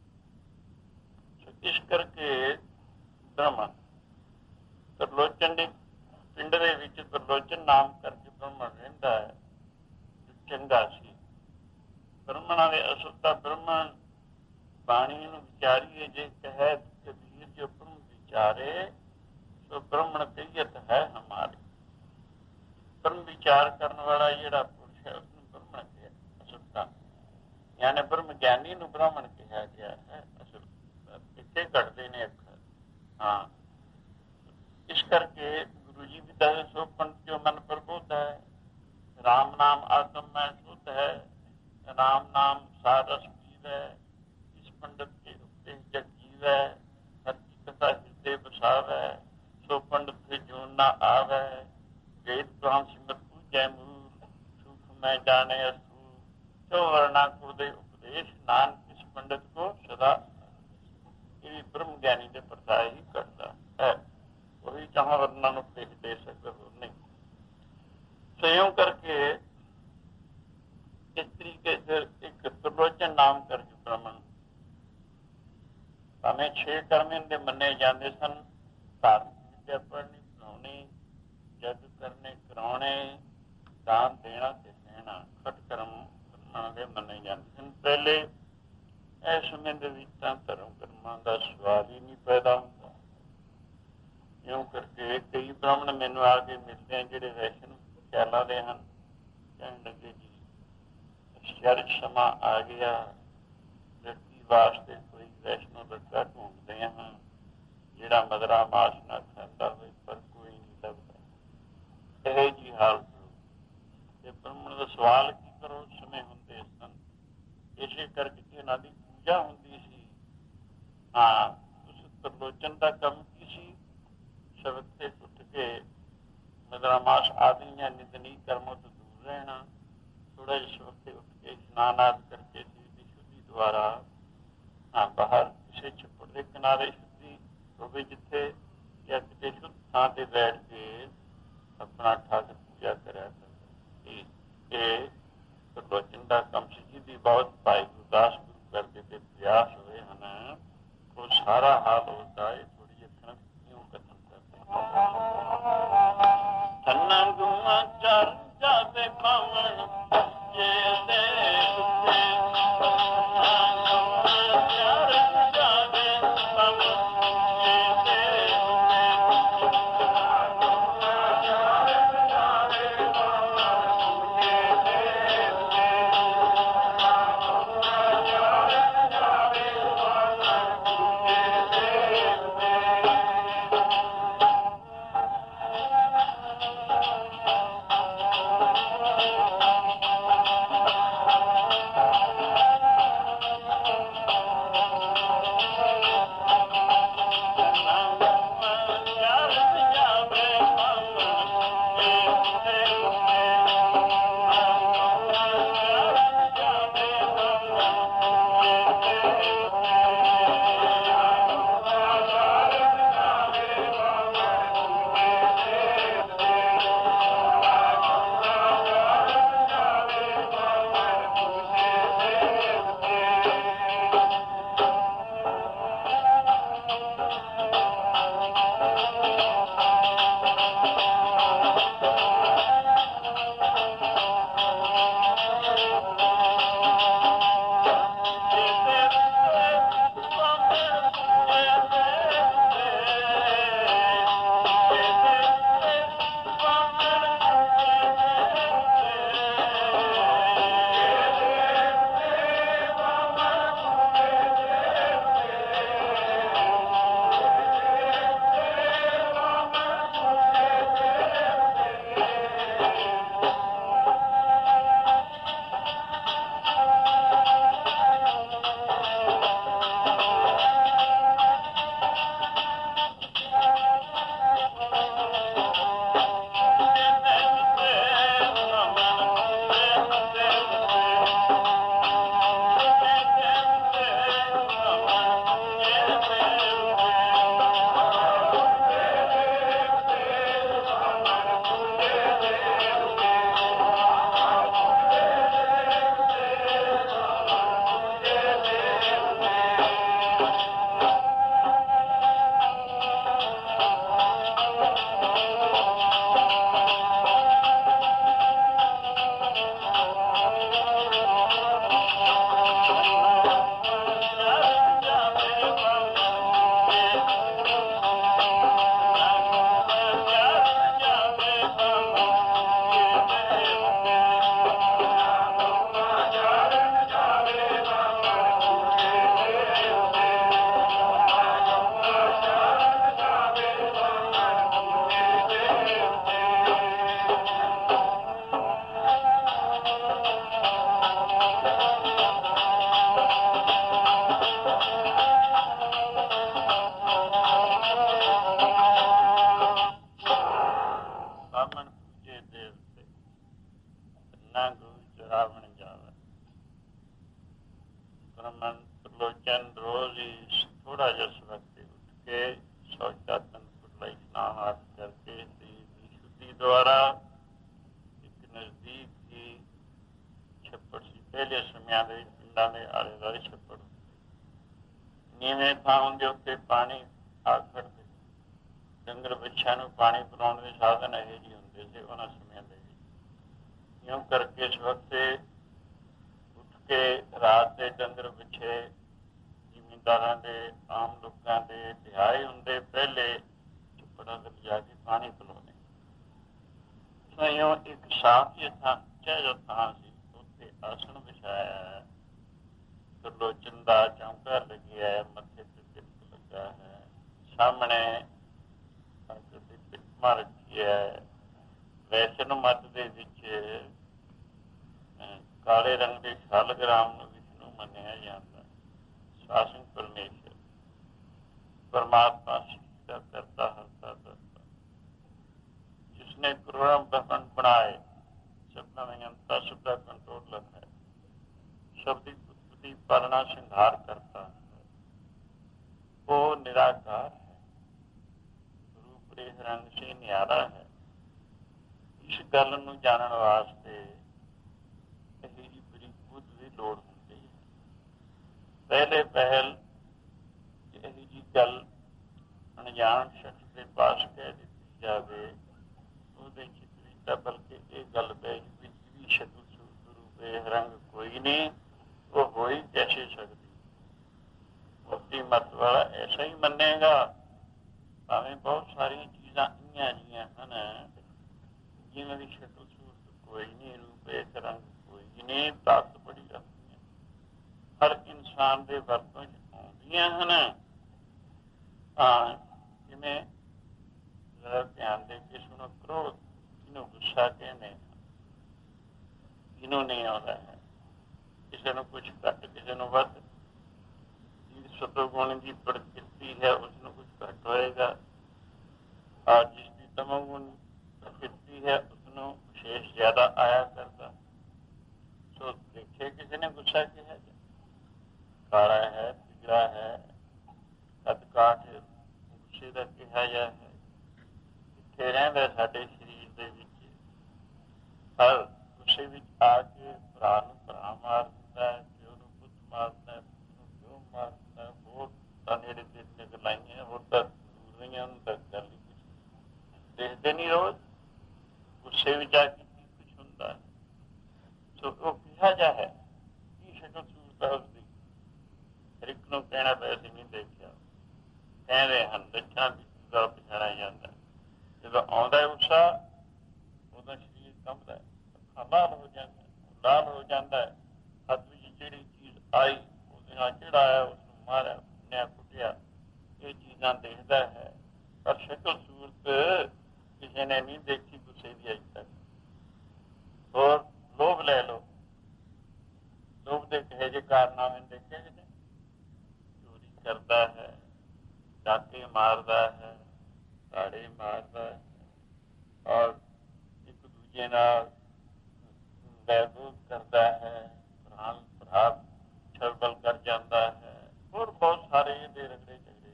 इस करके ब्राह्मण त्रिलोचन के पिंड दे विच त्रिलोचन नाम करके ब्राह्मण रहिंदा है चंगा सी ब्राह्मणा दे असुरता ब्राह्मण बाणी नूं विचारीए जे कहे कबीर जो ब्रह्म विचारे तो ब्राह्मण कहियत है हमारे ब्रह्म विचार करने वाला जिहड़ा पुरुष है उसनूं ब्राह्मण कहा असुरता यानी ब्रह्म ज्ञानी नूं ब्राह्मण कहा गया है असुर इत्थे घटदे ने अखर हाँ इस करके गुरु जी भी दस सो पंडित जो मन प्रबोध है राम नाम आत्म में शुद्ध है राम नाम सारस जीव है इस पंडित के उपदेश जग जीव है हर की कथा हृदय बसाव है सो पंडित से जून न आवे वेद पुराण सिमर पूजय मूल सुख में जाने असूल जो वर्णा को दे उपदेश नानक इस पंडित को सदा ये ब्रह्म ज्ञानी के प्रताय ही करता है वही जहां वर्णा उपदेश दे सकते हो नहीं संयोग करके इस तरीके से एक त्रिलोचन नाम करके ब्राह्मण हमें 6 कर्म इनके मन्ने जाते सन धार्मिक विद्या पढ़नी पढ़ानी जग करने कराने दान देना ते लेना खट कर्म के मन्ने जाते सन पहले इस समय धर्म कर्मां का सवाल ही नहीं पैदा होता यूं करके कई ब्राह्मण मैनू आके मिलते हैं जिहड़े वैश्य ख्यालों दे हैं कहने लगे जी शर्त समा आ गया लड़की वास्ते कोई वैष्णो लड़का ढूंढते हैं जिहड़ा मदरा मास ना खाता होवे पर कोई नहीं लभदा यह जी हाल करो ब्राह्मण का सवाल की करो उस समय होंदे सन इसे करके इन्हां दी पूजा होंदी सी हाँ उस त्रिलोचन का कम की सी शब्द से उठ के मदरामास आदि या नितनी कर्मों तो दूर रहना थोड़ा जिस वक्त उठ के स्नान आदि करके सीधी शुद्धि द्वारा हाँ बाहर किसी छप्पड़ के किनारे शुद्धि होवे जिथे या किसी शुद्ध थां ते बैठ के अपना ठाकुर पूजा करा करते त्रिलोचन का कम सी जिहदी बहुत भाई गुरदास गुरु करके ते प्रयास हुए हैं वो सारा हाल होता है थोड़ी अखर क्यों कथन करते धन्ना गुआ चर जावे पावन जे दे ਇਸ ਵਕਤ ਉੱਠ ਕੇ ਸੋਚਦਾ ਲਈ ਇਸ਼ਨਾਨ ਆਦਿ ਕਰਕੇ ਸਰੀਰ ਦੀ ਸ਼ੁੱਧੀ ਦੁਆਰਾ ਇੱਕ ਨਜ਼ਦੀਕ ਹੀ ਛੱਪੜ ਸੀ। ਪਹਿਲੇ ਸਮਿਆਂ ਦੇ ਪਿੰਡਾਂ ਦੇ ਆਲੇ ਦੁਆਲੇ ਛੱਪੜ, ਨੀਵੇਂ ਥਾਂ ਹੁੰਦੇ ਉੱਤੇ ਪਾਣੀ ਆ ਖੜਦੇ। ਡੰਗਰ ਬੱਚਿਆਂ ਨੂੰ ਪਾਣੀ ਪਿਲਾਉਣ ਦੇ ਸਾਧਨ ਇਹੋ ਜਿਹੇ ਹੁੰਦੇ ਸੀ ਉਹਨਾਂ ਸਮਿਆਂ ਦੇ ਵਿੱਚ। ਇਉਂ ਕਰਕੇ ਇਸ ਵਕਤ ਉੱਠ ਕੇ ਰਾਤ ਦੇ ਡੰਗਰ ਪਿੱਛੇ ਜ਼ਿਮੀਂਦਾਰਾਂ ਦੇ, ਆਮ ਲੋਕਾਂ ਦੇ ਵਿਆਹੇ ਹੁੰਦੇ, ਪਹਿਲੇ ਛੱਪੜਾਂ ਤੇ ਜਾ ਕੇ ਪਾਣੀ ਪਿਲਾਉਂਦੇ। ਇਉਂ ਇੱਕ ਸਾਫ ਜਿਹੀ ਥਾਂ, ਉੱਚਾ ਜਿਹਾ ਥਾਂ ਸੀ, ਉੱਥੇ ਆਸਣ ਵਿਛਾਇਆ, ਤਰਲੋਚਨ ਦਾ ਚੌਂਕਾ ਲੱਗਿਆ ਹੈ, ਮੱਥੇ ਤੇ ਤਿਲਕ ਲੱਗਾ ਹੈ, ਸਾਹਮਣੇ ਪਿੱਠਮਾ ਰੱਖੀ ਹੈ। ਵੈਸ਼ਨ ਮੱਤ ਦੇ ਵਿੱਚ ਕਾਲੇ ਰੰਗ ਦੇ ਸ਼ਾਲਗ੍ਰਾਮ ਨੂੰ ਵਿਸ਼ਨੂੰ ਮੰਨਿਆ ਜਾਂਦਾ। ਸ਼ਾਸਨ ਪਰਮੇਸ਼ਰ, ਪਰਮਾਤਮਾ ਦਾ ਕਰਤਾ ਹਰਤਾ ਦਰਤਾ, ਜਿਸਨੇ ਕਰੋੜਾਂ ਬ੍ਰਹਮੰਡ ਬਣਾਏ, ਸਭਨਾਂ ਦਾ ਅੰਤਾ, ਸਭ ਦਾ ਕੰਟਰੋਲਰ ਹੈ, ਸਭ ਦੀ ਉਤਪਤੀ ਪਾਲਣਾ ਸੰਘਾਰ ਕਰਤਾ ਹੈ। ਉਹ ਨਿਰਾਕਾਰ ਹੈ, ਰੂਪ ਰੇਖ ਰੰਗ ਸੇ ਨਿਆਰਾ ਹੈ। ਇਸ ਗੱਲ ਨੂੰ ਜਾਣਨ ਵਾਸਤੇ ਇਹੀ ਜਿਹੀ ਬੜੀ ਬੁੱਧ ਦੀ ਲੋੜ ਹੁੰਦੀ ਹੈ। ਪਹਿਲੇ ਪਹਿਲ ਇਹੀ ਜਿਹੀ ਗੱਲ ਅਣਜਾਣ ਸ਼ਖਸ ਦੇ ਪਾਸ ਕਹਿ ਦਿੱਤੀ ਜਾਵੇ, ਉਹਦੇ ਚਿੱਤ ਵਿੱਚ ਤਾਂ ਬਲਕਿ ਇਹ ਗੱਲ ਪੈ ਵੀ ਜਿਹਦੀ ਸ਼ਕਲ ਸੂਰਤ ਰੂਪ ਰੇਖ ਰੰਗ ਕੋਈ ਨਹੀਂ, ਉਹ ਹੋ ਹੀ ਕੈਸੇ ਸਕਦੀ। ਮੁਕਤੀ ਮਤ ਵਾਲਾ ਐਸਾ ਹੀ ਮੰਨੇਗਾ, ਭਾਵੇਂ ਬਹੁਤ ਸਾਰੀਆਂ ਚੀਜ਼ਾਂ ਇੰਨੀਆਂ ਜਿਹੀਆਂ ਹਨ ਜਿਨ੍ਹਾਂ ਦੀ ਸ਼ਕਲ ਸੂਰਤ ਕੋਈ ਨਹੀਂ, ਰੂਪ ਰੇਖ ਰੰਗ ਕੋਈ ਨਹੀਂ, ਤਾਕਤ ਬੜੀ ਰੱਖਦੀ ਹੈ, ਹਰ ਇਨਸਾਨ ਦੇ ਵਰਤੋਂ 'ਚ ਆਉਂਦੀਆਂ ਹਨ। ਜਿਵੇਂ ਜ਼ਰਾ ਧਿਆਨ ਦੇ ਕੇ ਸੁਣੋ, ਕ੍ਰੋਧ ਜਿਹਨੂੰ ਗੁੱਸਾ ਕਹਿੰਦੇ, ਜਿਹਨੂੰ ਨਹੀਂ ਆਉਂਦਾ ਹੈ, ਕਿਸੇ ਨੂੰ ਕੁਛ ਘੱਟ, ਕਿਸੇ ਨੂੰ ਵੱਧ। ਜਿਹਦੀ ਸਤੋਗੁਣ ਦੀ ਪ੍ਰਕਿਰਤੀ ਹੈ ਉਸਨੂੰ ਕੁਛ ਘੱਟ ਹੋਏਗਾ, ਔਰ ਜਿਸ ਦੀ ਤਮੋਗੁਣ ਪ੍ਰਕਿਰਤੀ ਹੈ ਉਸਨੂੰ ਵਿਸ਼ੇਸ਼ ਜ਼ਿਆਦਾ ਆਇਆ ਕਰਦਾ। ਸੋ ਦੇਖੇ ਕਿਸੇ ਨੇ ਗੁੱਸਾ ਕਿਹਾ ਜਾ, ਕਾਲਾ ਹੈ, ਪੀਲਾ ਹੈ, ਕੱਦ-ਕਾਠ ਗੁੱਸੇ ਦਾ ਕਿਹਾ ਜਾ ਹੈ, ਕਿੱਥੇ ਰਹਿੰਦਾ ਸਾਡੇ ਸਰੀਰ ਦੇ ਵਿੱਚ। ਹਰ ਗੁੱਸੇ ਵਿੱਚ ਆ ਕੇ ਭਰਾ ਨੂੰ ਭਰਾ ਮਾਰ ਦਿੰਦਾ ਹੈ, ਪਿਓ ਨੂੰ ਪੁੱਤ ਮਾਰਦਾ, ਪੁੱਤ ਨੂੰ ਪਿਓ ਮਾਰਦਾ। ਹੋਰ ਤਾਂ ਨੇੜੇ ਤੇੜੇ ਗਲਾਈਆਂ, ਹੋਰ ਤਾਂ ਦੂਰ ਰਹੀਆਂ, ਉਹਨੂੰ ਤਾਂ ਗੱਲ ਹੀ ਕੁਛ ਦੇਖਦੇ ਨਹੀਂ ਰੋਜ਼। ਗੁੱਸੇ ਵਿੱਚ ਆ ਕੇ ਕੀ ਕੁਛ ਹੁੰਦਾ ਹੈ। ਸੋ ਉਹ ਕਿਹਾ ਜਾ ਹੈ, ਕੀ ਸ਼ਕਲ ਸੂਰਤ ਹੈ ਉਸਦੀ। ਹਰ ਇੱਕ ਨੂੰ ਕਹਿਣਾ ਪਿਆ ਸੀ ਨਹੀਂ ਦੇਖਿਆ, ਕਹਿੰਦੇ ਹਨ ਲੱਛਣਾਂ ਦੀ ਗੱਲ ਪਛਾਣਿਆ ਜਾਂਦਾ। ਜਦੋਂ ਆਉਂਦਾ ਹੈ ਗੁੱਸਾ, ਉਦੋਂ ਸਰੀਰ ਕੰਬਦਾ ਹੈ, ਅੱਖਾਂ ਲਾਲ ਹੋ ਜਾਂਦਾ, ਲਾਲ ਹੋ ਜਾਂਦਾ ਹੈ। ਹੱਥ ਵਿੱਚ ਜਿਹੜੀ ਚੀਜ਼ ਆਈ ਉਹਦੇ ਨਾਲ ਚੜਾਇਆ, ਉਸਨੂੰ ਮਾਰਿਆ, ਭੁੰਨਿਆ, ਕੁੱਟਿਆ, ਇਹ ਚੀਜ਼ਾਂ ਦੇਖਦਾ ਹੈ। ਪਰ ਸ਼ਕਲ ਸੂਰਤ ਕਿਸੇ ਨੇ ਨਹੀਂ ਦੇਖੀ ਗੁੱਸੇ ਦੀ ਅਜੇ ਤੱਕ। ਹੋਰ ਲੋਭ ਲੈ ਲਓ, ਲੋਭ ਦੇ ਕਿਹੋ ਜਿਹੇ ਕਾਰਨਾਮੇ ਦੇਖੇ ਜਿਹਨੇ। ਚੋਰੀ ਕਰਦਾ ਹੈ, ਡਾਕੇ ਮਾਰਦਾ ਹੈ, ਤਾੜੇ ਮਾਰਦਾ ਹੈ, ਔਰ ਇੱਕ ਦੂਜੇ ਨਾਲ ਬਹਿਬੂਦ ਕਰਦਾ ਹੈ, ਭਰਾ ਛਲਬਲ ਕਰ ਜਾਂਦਾ ਹੈ। ਹੋਰ ਬਹੁਤ ਸਾਰੇ ਇਹਦੇ ਰਗੜੇ ਝਗੜੇ।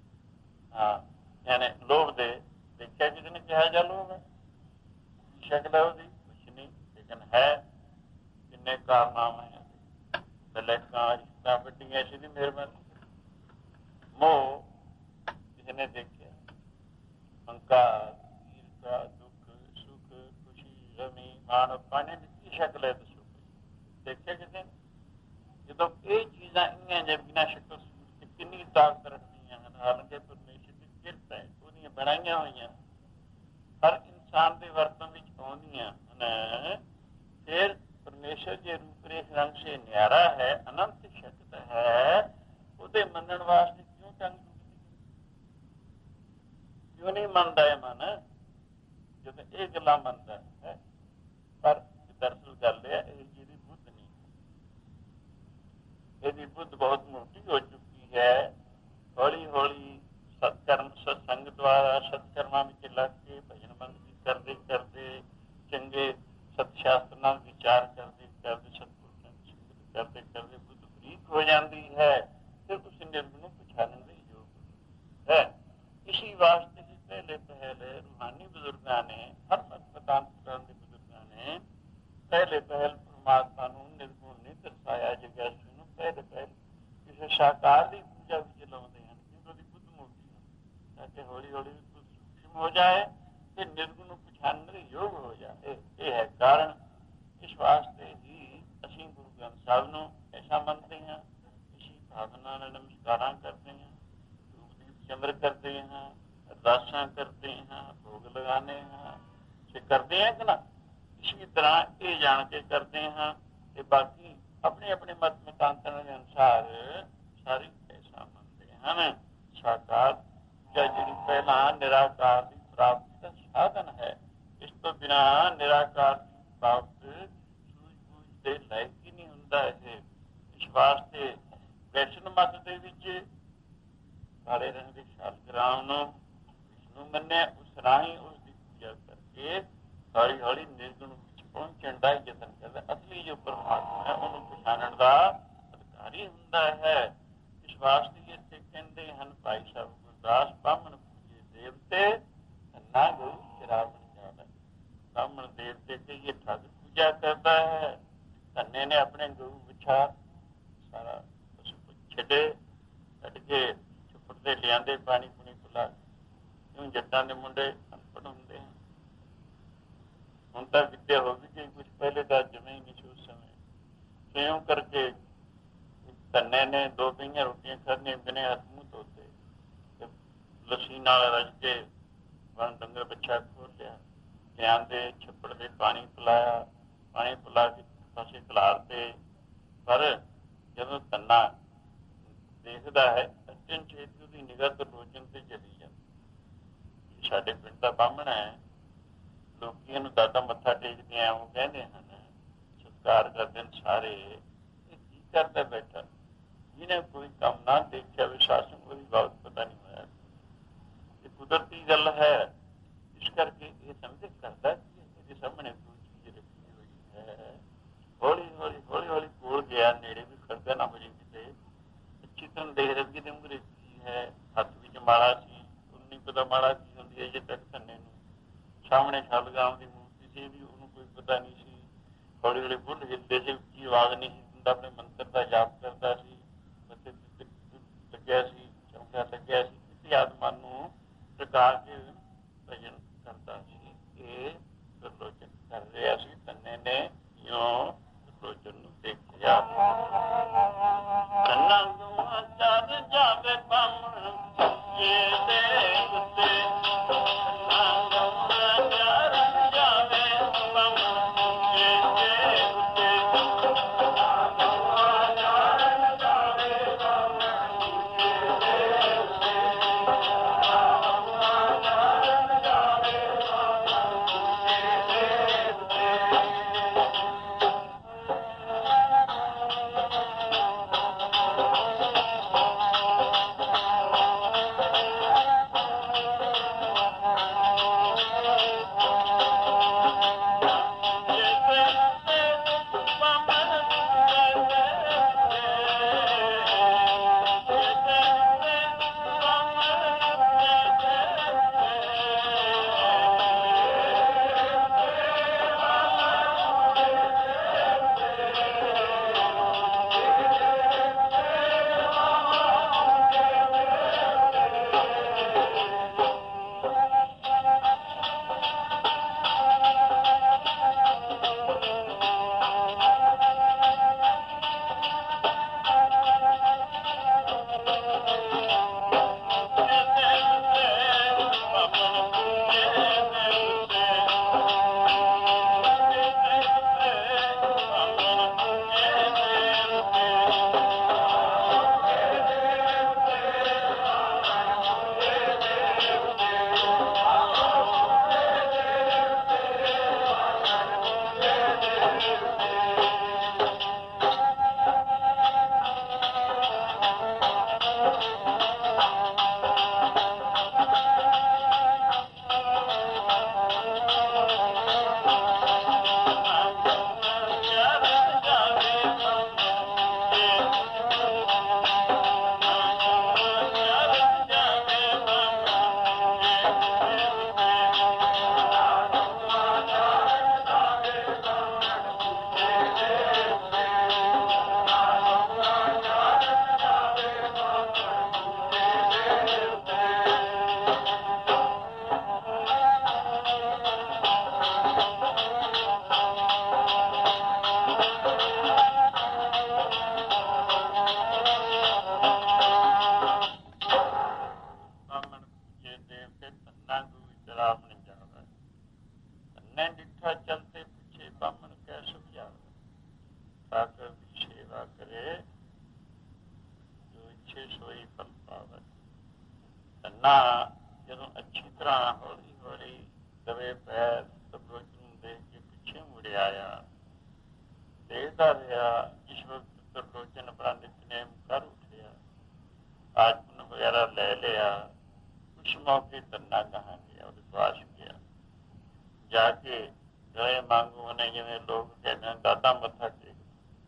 ਯਾਨੀ ਲੋਭ ਦੇ ਦੇਖਿਆ ਕਿਸੇ ਨੇ ਕਿਹਾ ਜਾ ਲੋਭ ਹੈ, ਸ਼ਕਲ ਹੈ ਉਹਦੀ ਕੁਛ ਨਹੀਂ, ਲੇਕਿਨ ਹੈ ਕਿੰਨੇ ਕਾਰਨਾਮੇ ਹੈ। ਨਲੈਕਾਂ, ਰਿਸ਼ਤਾਂ ਵੱਡੀਆਂ, ਇਸ ਦੀ ਮਿਹਰਬਾਨੀ। ਮੋਹ ਕਿਸੇ ਨੇ ਦੇਖਿਆ, ਹੰਕਾਰ, ਈਰਖਾ, ਦੁੱਖ, ਸੁੱਖ, ਖੁਸ਼ੀ, ਰਮੀ, ਮਾਣ, ਪਾਣੇ ਦੀ ਕੀ ਸ਼ਕਲ ਹੈ ਦੱਸੋ, ਦੇਖਿਆ ਕਿਸੇ ਨੇ। ਜਦੋਂ ਇਹ ਚੀਜ਼ਾਂ ਇੰਨੀਆਂ ਜੇ ਬਿਨਾਂ ਸ਼ਕਲ ਸੂਰਤ ਕਿੰਨੀ ਤਾਕਤ ਰੱਖਦੀਆਂ ਹਨ, ਹਾਲਾਂਕਿ ਪਰਮੇਸ਼ਰ ਦੀ ਕਿਰਤ ਹੈ, ਉਹਦੀਆਂ ਬਣਾਈਆਂ ਹੋਈਆਂ ਹਰ ਇਨਸਾਨ ਦੇ ਵਰਤੋਂ ਵਿੱਚ ਆਉਂਦੀਆਂ ਹਨ। ਫਿਰ ਪਰਮੇਸ਼ਰ ਜੇ ਰੂਪ ਰੇਖ ਰੰਗ ਸੇ ਨਿਆਰਾ ਹੈ, ਅਨੰਤ ਸ਼ਕਤ ਹੈ, ਉਹਦੇ ਮੰਨਣ ਵਾਸਤੇ ਕਿਉਂ ਟੰਗ ਟੁੱਟਦੀ, ਕਿਉਂ ਨਹੀਂ ਮੰਨਦਾ ਹੈ ਮਨ ਜਦੋਂ ਇਹ ਗੱਲਾਂ ਮੰਨਦਾ ਹੈ। ਪਰ ਦਰਅਸਲ ਗੱਲ ਹੈ ਇਹ ਜਿਹਦੀ ਬੁੱਧ ਨਹੀਂ, ਇਹਦੀ ਬੁੱਧ ਬਹੁਤ ਮੋਟੀ ਹੋ ਚੁੱਕੀ ਹੈ। ਹੌਲੀ ਹੌਲੀ ਸਤਕਰਮ, ਸਤਸੰਗ ਦੁਆਰਾ ਸਤਕਰਮਾਂ ਵਿੱਚ ਲੱਗ ਕੇ ਭਜਨ ਬੰਦਗੀ ਕਰਦੇ ਕਰਦੇ, ਚੰਗੇ ਸਤ ਸ਼ਾਸਤਰ ਨਾਲ ਵਿਚਾਰ ਕਰਦੇ ਕਰਦੇ, ਸਤਪੁਰਸ਼ਾਂ ਦੀ ਸੰਗਤ ਕਰਦੇ ਕਰਦੇ ਬੁੱਧ ਬਰੀਕ ਹੋ ਜਾਂਦੀ ਹੈ। ਫਿਰ ਉਸ ਨਿਰਗੁਣ ਨੂੰ ਪਛਾਣਨ ਦੇ ਯੋਗ ਅਤੇ ਹੌਲੀ ਹੌਲੀ ਸੂਖਮ ਹੋ ਜਾਏ ਤੇ ਨਿਰਗੁਣ ਨੂੰ ਪਛਾਣਨ ਦੇ ਯੋਗ ਹੋ ਜਾਏ। ਇਹ ਹੈ ਕਾਰਨ। ਇਸ ਵਾਸਤੇ ਹੀ ਅਸੀਂ ਗੁਰੂ ਗ੍ਰੰਥ ਸਾਹਿਬ ਨੂੰ ਐਸਾ ਮੰਨਦੇ ਹਾਂ, ਇਸੀ ਭਾਵਨਾ ਨਾਲ ਨਮਸਕਾਰਾਂ ਕਰਦੇ ਹਾਂ, ਧੂਪ ਦੀਪ ਚੰਦਰ ਕਰਦੇ ਹਾਂ, ਅਰਦਾਸਾਂ ਕਰਦੇ ਹਾਂ, ਭੋਗ ਲਗਾਉਂਦੇ ਹਾਂ। ਜੇ ਕਰਦੇ ਹਾਂ ਕਿ ਨਾ, ਇਸੀ ਤਰ੍ਹਾਂ ਇਹ ਜਾਣ ਕੇ ਕਰਦੇ ਹਾਂ ਤੇ ਬਾਕੀ ਆਪਣੇ ਆਪਣੇ ਮਤ ਮਤਾਂਤਰਾਂ ਦੇ ਅਨੁਸਾਰ ਸਾਰੀ ਐਸਾ ਮੰਨਦੇ ਹਨ। ਸਾਕਾਰ ਜਾਂ ਜਿਹੜੀ ਪਹਿਲਾਂ ਨਿਰਾਕਾਰ ਦੀ ਪ੍ਰਾਪਤੀ ਦਾ ਸਾਧਨ ਹੈ। ਇਸ ਤੋਂ ਬਿਨਾਂ ਨਿਰਾਕਾਰ ਦੀ ਪ੍ਰਾਪਤ ਸੂਝ ਬੂਝ ਦੇ ਲਾਇਕ ਹੀ ਨਹੀਂ ਹੁੰਦਾ ਇਹ। ਇਸ ਵਾਸਤੇ ਵੈਸ਼ਨਵ ਮਤ ਦੇ ਵਿੱਚ ਕਾਲੇ ਰੰਗ ਦੇ ਸ਼ਾਲਗ੍ਰਾਮ ਨੂੰ ਵਿਸ਼ਨੂੰ ਮੰਨਿਆ, ਉਸ ਰਾਹੀਂ ਉਸ ਦੀ ਪੂਜਾ ਕਰਕੇ ਹੌਲੀ ਹੌਲੀ ਨਿਰਗੁਣ ਵਿੱਚ ਪਹੁੰਚਣ ਦਾ ਯਤਨ ਕਰਦਾ। ਅਸਲੀ ਜੋ ਪਰਮਾਤਮਾ ਹੈ ਉਹਨੂੰ ਪਛਾਣਨ ਦਾ ਅਧਿਕਾਰੀ ਹੁੰਦਾ ਹੈ। ਇਸ ਵਾਸਤੇ ਇੱਥੇ ਕਹਿੰਦੇ ਹਨ ਭਾਈ ਸਾਹਿਬ ਗੁਰਦਾਸ, ਬਾਹਮਣ ਪੂਜੇ ਦੇਵਤੇ ਨਾ ਗਊ ਸ਼ਰਾਬਣ ਜਾਵੇ। ਬਾਹਮਣ ਦੇਵਤੇ ਤੇ ਇਹ ਠੱਗ ਪੂਜਾ ਕਰਦਾ ਹੈ। ਧੰਨੇ ਨੇ ਆਪਣੇ ਗਊ ਵਿਛਾ ਸਾਰਾ ਛੱਡੇ, ਛੱਡ ਕੇ ਛੁੱਪੜ ਦੇ ਲਿਆਂਦੇ ਪਾਣੀ ਪੂਣੀ ਪਿਲਾ। ਕਿਉਂ ਜੱਟਾਂ ਦੇ ਮੁੰਡੇ ਅਨਪੜ੍ਹ ਹੁੰਦੇ ਹਨ। ਹੁਣ ਤਾਂ ਵਿੱਦਿਆ ਹੋ ਵੀ ਗਈ ਕੁਛ, ਪਹਿਲੇ ਤਾਂ ਜਮੇ ਹੀ ਨਹੀਂ ਸੀ ਉਸ ਸਮੇਂ। ਇਉਂ ਕਰਕੇ ਧੰਨੇ ਨੇ 2 ਪਹੀਆਂ ਰੋਟੀਆਂ ਖਾਧੀਆਂ, ਬਿਨੇ ਹੱਥ ਮੂੰਹ ਧੋਤੇ, ਲੱਸੀ ਨਾਲ ਰਜ ਕੇ ਬਣ ਡੰਗਰ ਬੱਚਾ ਖੋਲ ਲਿਆ, ਲਿਆਂਦੇ ਛੱਪੜ ਦੇ ਪਾਣੀ ਪਿਲਾਇਆ, ਪਾਣੀ ਪਿਲਾ ਕੇ ਪਾਸੇ ਖਿਲਾਰ ਤੇ। ਪਰ ਜਦੋਂ ਧੰਨਾ ਦੇਖਦਾ ਹੈ ਅਚਨ ਛੇਤੀ ਉਹਦੀ ਨਿਗਾਹ ਤੋਂ ਲੋਚਨ ਤੇ ਚਲੀ ਜਾਂਦੀ। ਸਾਡੇ ਪਿੰਡ ਦਾ ਬਾਹਮਣ ਹੈ, ਲੋਕੀ ਇਹਨੂੰ ਦਾਦਾ ਮੱਥਾ ਟੇਕਦੇ ਆ, ਉਹ ਕਹਿੰਦੇ ਹਨ ਸਤਿਕਾਰ ਕਰਦੇ ਨੇ ਸਾਰੇ, ਇਹ ਕੀ ਕਰਦਾ ਬੈਠਾ, ਜਿਹਨੇ ਕੋਈ ਕੰਮ ਨਾ ਦੇਖਿਆ ਵਿਸ਼ਾਸਨ ਉਹਦੀ ਬਾਤ ਪਤਾ ਨਹੀਂ ਹੋਇਆ। ਇਹ ਕੁਦਰਤੀ ਗੱਲ ਹੈ। ਇਸ ਕਰਕੇ ਇਹ ਸਮਝ ਕਰਦਾ ਕਿ ਇਹਦੇ ਸਾਹਮਣੇ ਕੋਈ ਚੀਜ਼ ਰੱਖੀ ਹੋਈ ਹੈ। ਹੌਲੀ ਹੌਲੀ ਹੌਲੀ ਹੌਲੀ ਕੋਲ ਗਿਆ, ਨੇੜੇ ਵੀ ਖੜਦਾ ਨਾ ਹੋ ਜੇ ਕਿਤੇ, ਅੱਛੀ ਤਰ੍ਹਾਂ ਦੇਖ ਰਹੀ ਦੇ ਮੂਹਰੇ ਕੀ ਹੈ। ਹੱਥ ਵਿੱਚ ਮਾਲਾ ਸੀ, ਉਹਨੂੰ ਨਹੀਂ ਪਤਾ ਮਾਲਾ ਕੀ ਹੁੰਦੀ ਹੈ। ਜੇ ਤੱਕ ਧੰਨੇ ਨੂੰ ਸਾਹਮਣੇ ਸ਼ਾਲਗ੍ਰਾਮ ਦੀ ਮੂਰਤੀ ਸੀ ਵੀ ਉਹਨੂੰ ਕੋਈ ਪਤਾ ਨਹੀਂ ਸੀ। ਹੌਲੀ ਹੌਲੀ ਬੁੱਲ ਹਿੱਲਦੇ ਸੀ, ਉੱਚੀ ਆਵਾਜ਼ ਨਹੀਂ ਸੀ ਦਿੰਦਾ, ਆਪਣੇ ਮੰਤਰ ਦਾ ਜਾਪ ਕਰਦਾ ਸੀ, ਮੱਥੇ ਲੱਗਿਆ ਸੀ, ਚੌਂਕਾ ਲੱਗਿਆ ਸੀ, ਕਿਸੇ ਆਤਮਾ ਨੂੰ ਟਿਕਾ ਕੇ ਭਜਨ ਕਰਦਾ ਸੀ। ਇਹ ਸੁਰਲੋਚਨ ਕਰ ਰਿਹਾ ਸੀ। ਧੰਨੇ ਨੇ ਇਉਂ ਸੁਰਲੋਚਨ ਨੂੰ ਦੇਖਿਆ। ਧੰਨਾ ਗਊਆਂ ਚਰ ਜਾਵੇ ਬਾਹਮਣ ਪੂਜੇ ਦੇਵਤੇ, ਧੰਨਾ ਜਦੋਂ ਅੱਛੀ ਤਰ੍ਹਾਂ ਹੌਲੀ ਹੌਲੀ ਦਵੇ ਪੈਰ ਤਰਲੋਚਨ ਨੂੰ ਦੇਖ ਕੇ ਪਿੱਛੇ ਮੁੜਿਆ ਆਇਆ, ਦੇਖਦਾ ਰਿਹਾ। ਇਸ ਵਕਤ ਤਰਲੋਚਨ ਆਪਣਾ ਨਿਤਨੇਮ ਕਰ ਉੱਠਿਆ, ਆਚਮਨ ਵਗੈਰਾ ਲੈ ਲਿਆ। ਉਸ ਮੌਕੇ ਧੰਨਾ ਕਹਾਂ ਗਿਆ, ਉਹਦੇ ਪਾਸ ਗਿਆ। ਜਾ ਕੇ ਗਲੇ ਮੰਗੂ ਉਹਨੇ, ਜਿਵੇਂ ਲੋਕ ਕਹਿੰਦੇ ਨੇ ਦਾਦਾ ਮੱਥਾ ਟੇਕ,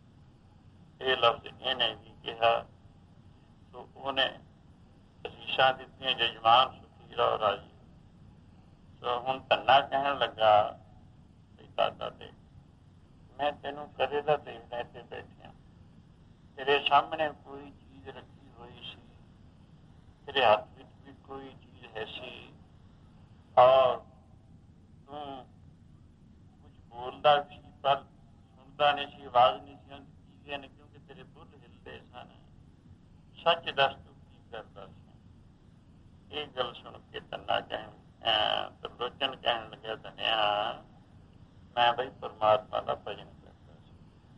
ਇਹ ਲਫ਼ਜ਼ ਇਹਨੇ ਵੀ ਕਿਹਾ। ਸੋ ਉਹਨੇ ਅਸੀਸਾਂ ਦਿੱਤੀਆਂ, ਜਜਮਾਨ ਸੁਖੀ ਰਹੋ ਰਾਜੀ। ਸੋ ਹੁਣ ਧੰਨਾ ਕਹਿਣ ਲੱਗਾ, ਵੀ ਦਾਦਾ ਦੇ ਮੈਂ ਤੈਨੂੰ ਕਦੇ ਦਾ ਦੇਖਦਾ ਇੱਥੇ ਬੈਠਿਆ, ਤੇਰੇ ਸਾਹਮਣੇ ਕੋਈ ਚੀਜ਼ ਰੱਖੀ ਹੋਈ ਸੀ, ਤੇਰੇ ਹੱਥ ਵਿੱਚ ਵੀ ਕੋਈ ਚੀਜ਼ ਹੈ ਸੀ, ਔਰ ਤੂੰ ਕੁਝ ਬੋਲਦਾ ਵੀ ਸੀ ਪਰ ਸੁਣਦਾ ਨਹੀਂ ਸੀ, ਆਵਾਜ਼ ਨਹੀਂ ਸੀ ਆਉਂਦੀ। ਚੀਜ਼ਾਂ ਨੇ ਕਿਉਂਕਿ ਤੇਰੇ ਬੁੱਲ ਹਿੱਲਦੇ ਸਨ। ਸੱਚ ਦੱਸ ਤੂੰ ਕੀ ਕਰਦਾ ਸੀ। ਇਹ ਗੱਲ ਸੁਣ ਕੇ ਧੰਨਾ ਤਰਲੋਚਨ ਕਹਿਣ ਲੱਗਿਆ, ਧੰਨਿਆ ਮੈਂ ਬਈ ਪਰਮਾਤਮਾ ਦਾ ਭਜਨ ਕਰਦਾ ਸੀ।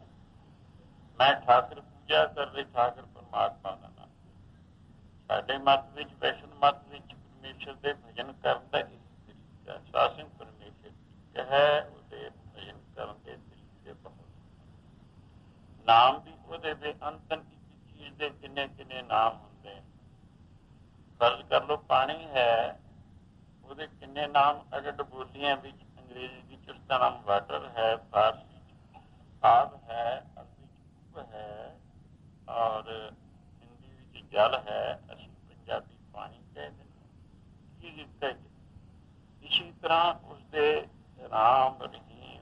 ਮੈਂ ਠਾਕਰ ਪੂਜਾ ਕਰ ਲਈ, ਠਾਕਰ ਪਰਮਾਤਮਾ ਦਾ ਨਾਮ। ਸਾਡੇ ਮਤ ਵਿੱਚ, ਵੈਸ਼ਨਵ ਮਤ ਵਿੱਚ ਪਰਮੇਸ਼ਰ ਦੇ ਭਜਨ ਕਰਨ ਦਾ ਇੱਕ ਤਰੀਕਾ, ਸਾਸਨ ਪਰਮੇਸ਼ਰ ਤਰੀਕਾ ਹੈ। ਉਹਦੇ ਭਜਨ ਕਰਨ ਦੇ ਤਰੀਕੇ ਬਹੁਤ, ਨਾਮ ਵੀ ਉਹਦੇ ਬੇਅੰਤ, ਇੱਕ ਚੀਜ਼ ਦੇ ਕਿੰਨੇ ਕਿੰਨੇ ਨਾਮ ਹੁੰਦੇ। ਫਰਜ਼ ਕਰ ਲਓ ਪਾਣੀ ਹੈ, ਉਹਦੇ ਕਿੰਨੇ ਨਾਮ। ਅਗਰ ਬੋਲੀਆਂ ਵਿੱਚ ਅੰਗਰੇਜ਼ੀ ਵਿੱਚ ਉਸਦਾ ਨਾਮ ਵਾਟਰ ਹੈ, ਫਾਰਸੀ ਵਿੱਚ ਆਬ ਹੈ, ਅਰਬੀ ਵਿੱਚ ਉਪ ਹੈ, ਔਰ ਹਿੰਦੀ ਵਿੱਚ ਜਲ ਹੈ, ਅਸੀਂ ਪੰਜਾਬੀ ਪਾਣੀ ਕਹਿ ਦਿੰਦੇ ਹਾਂ। ਇਸੀ ਤਰ੍ਹਾਂ ਉਸਦੇ ਰਾਮ, ਰਹੀਮ,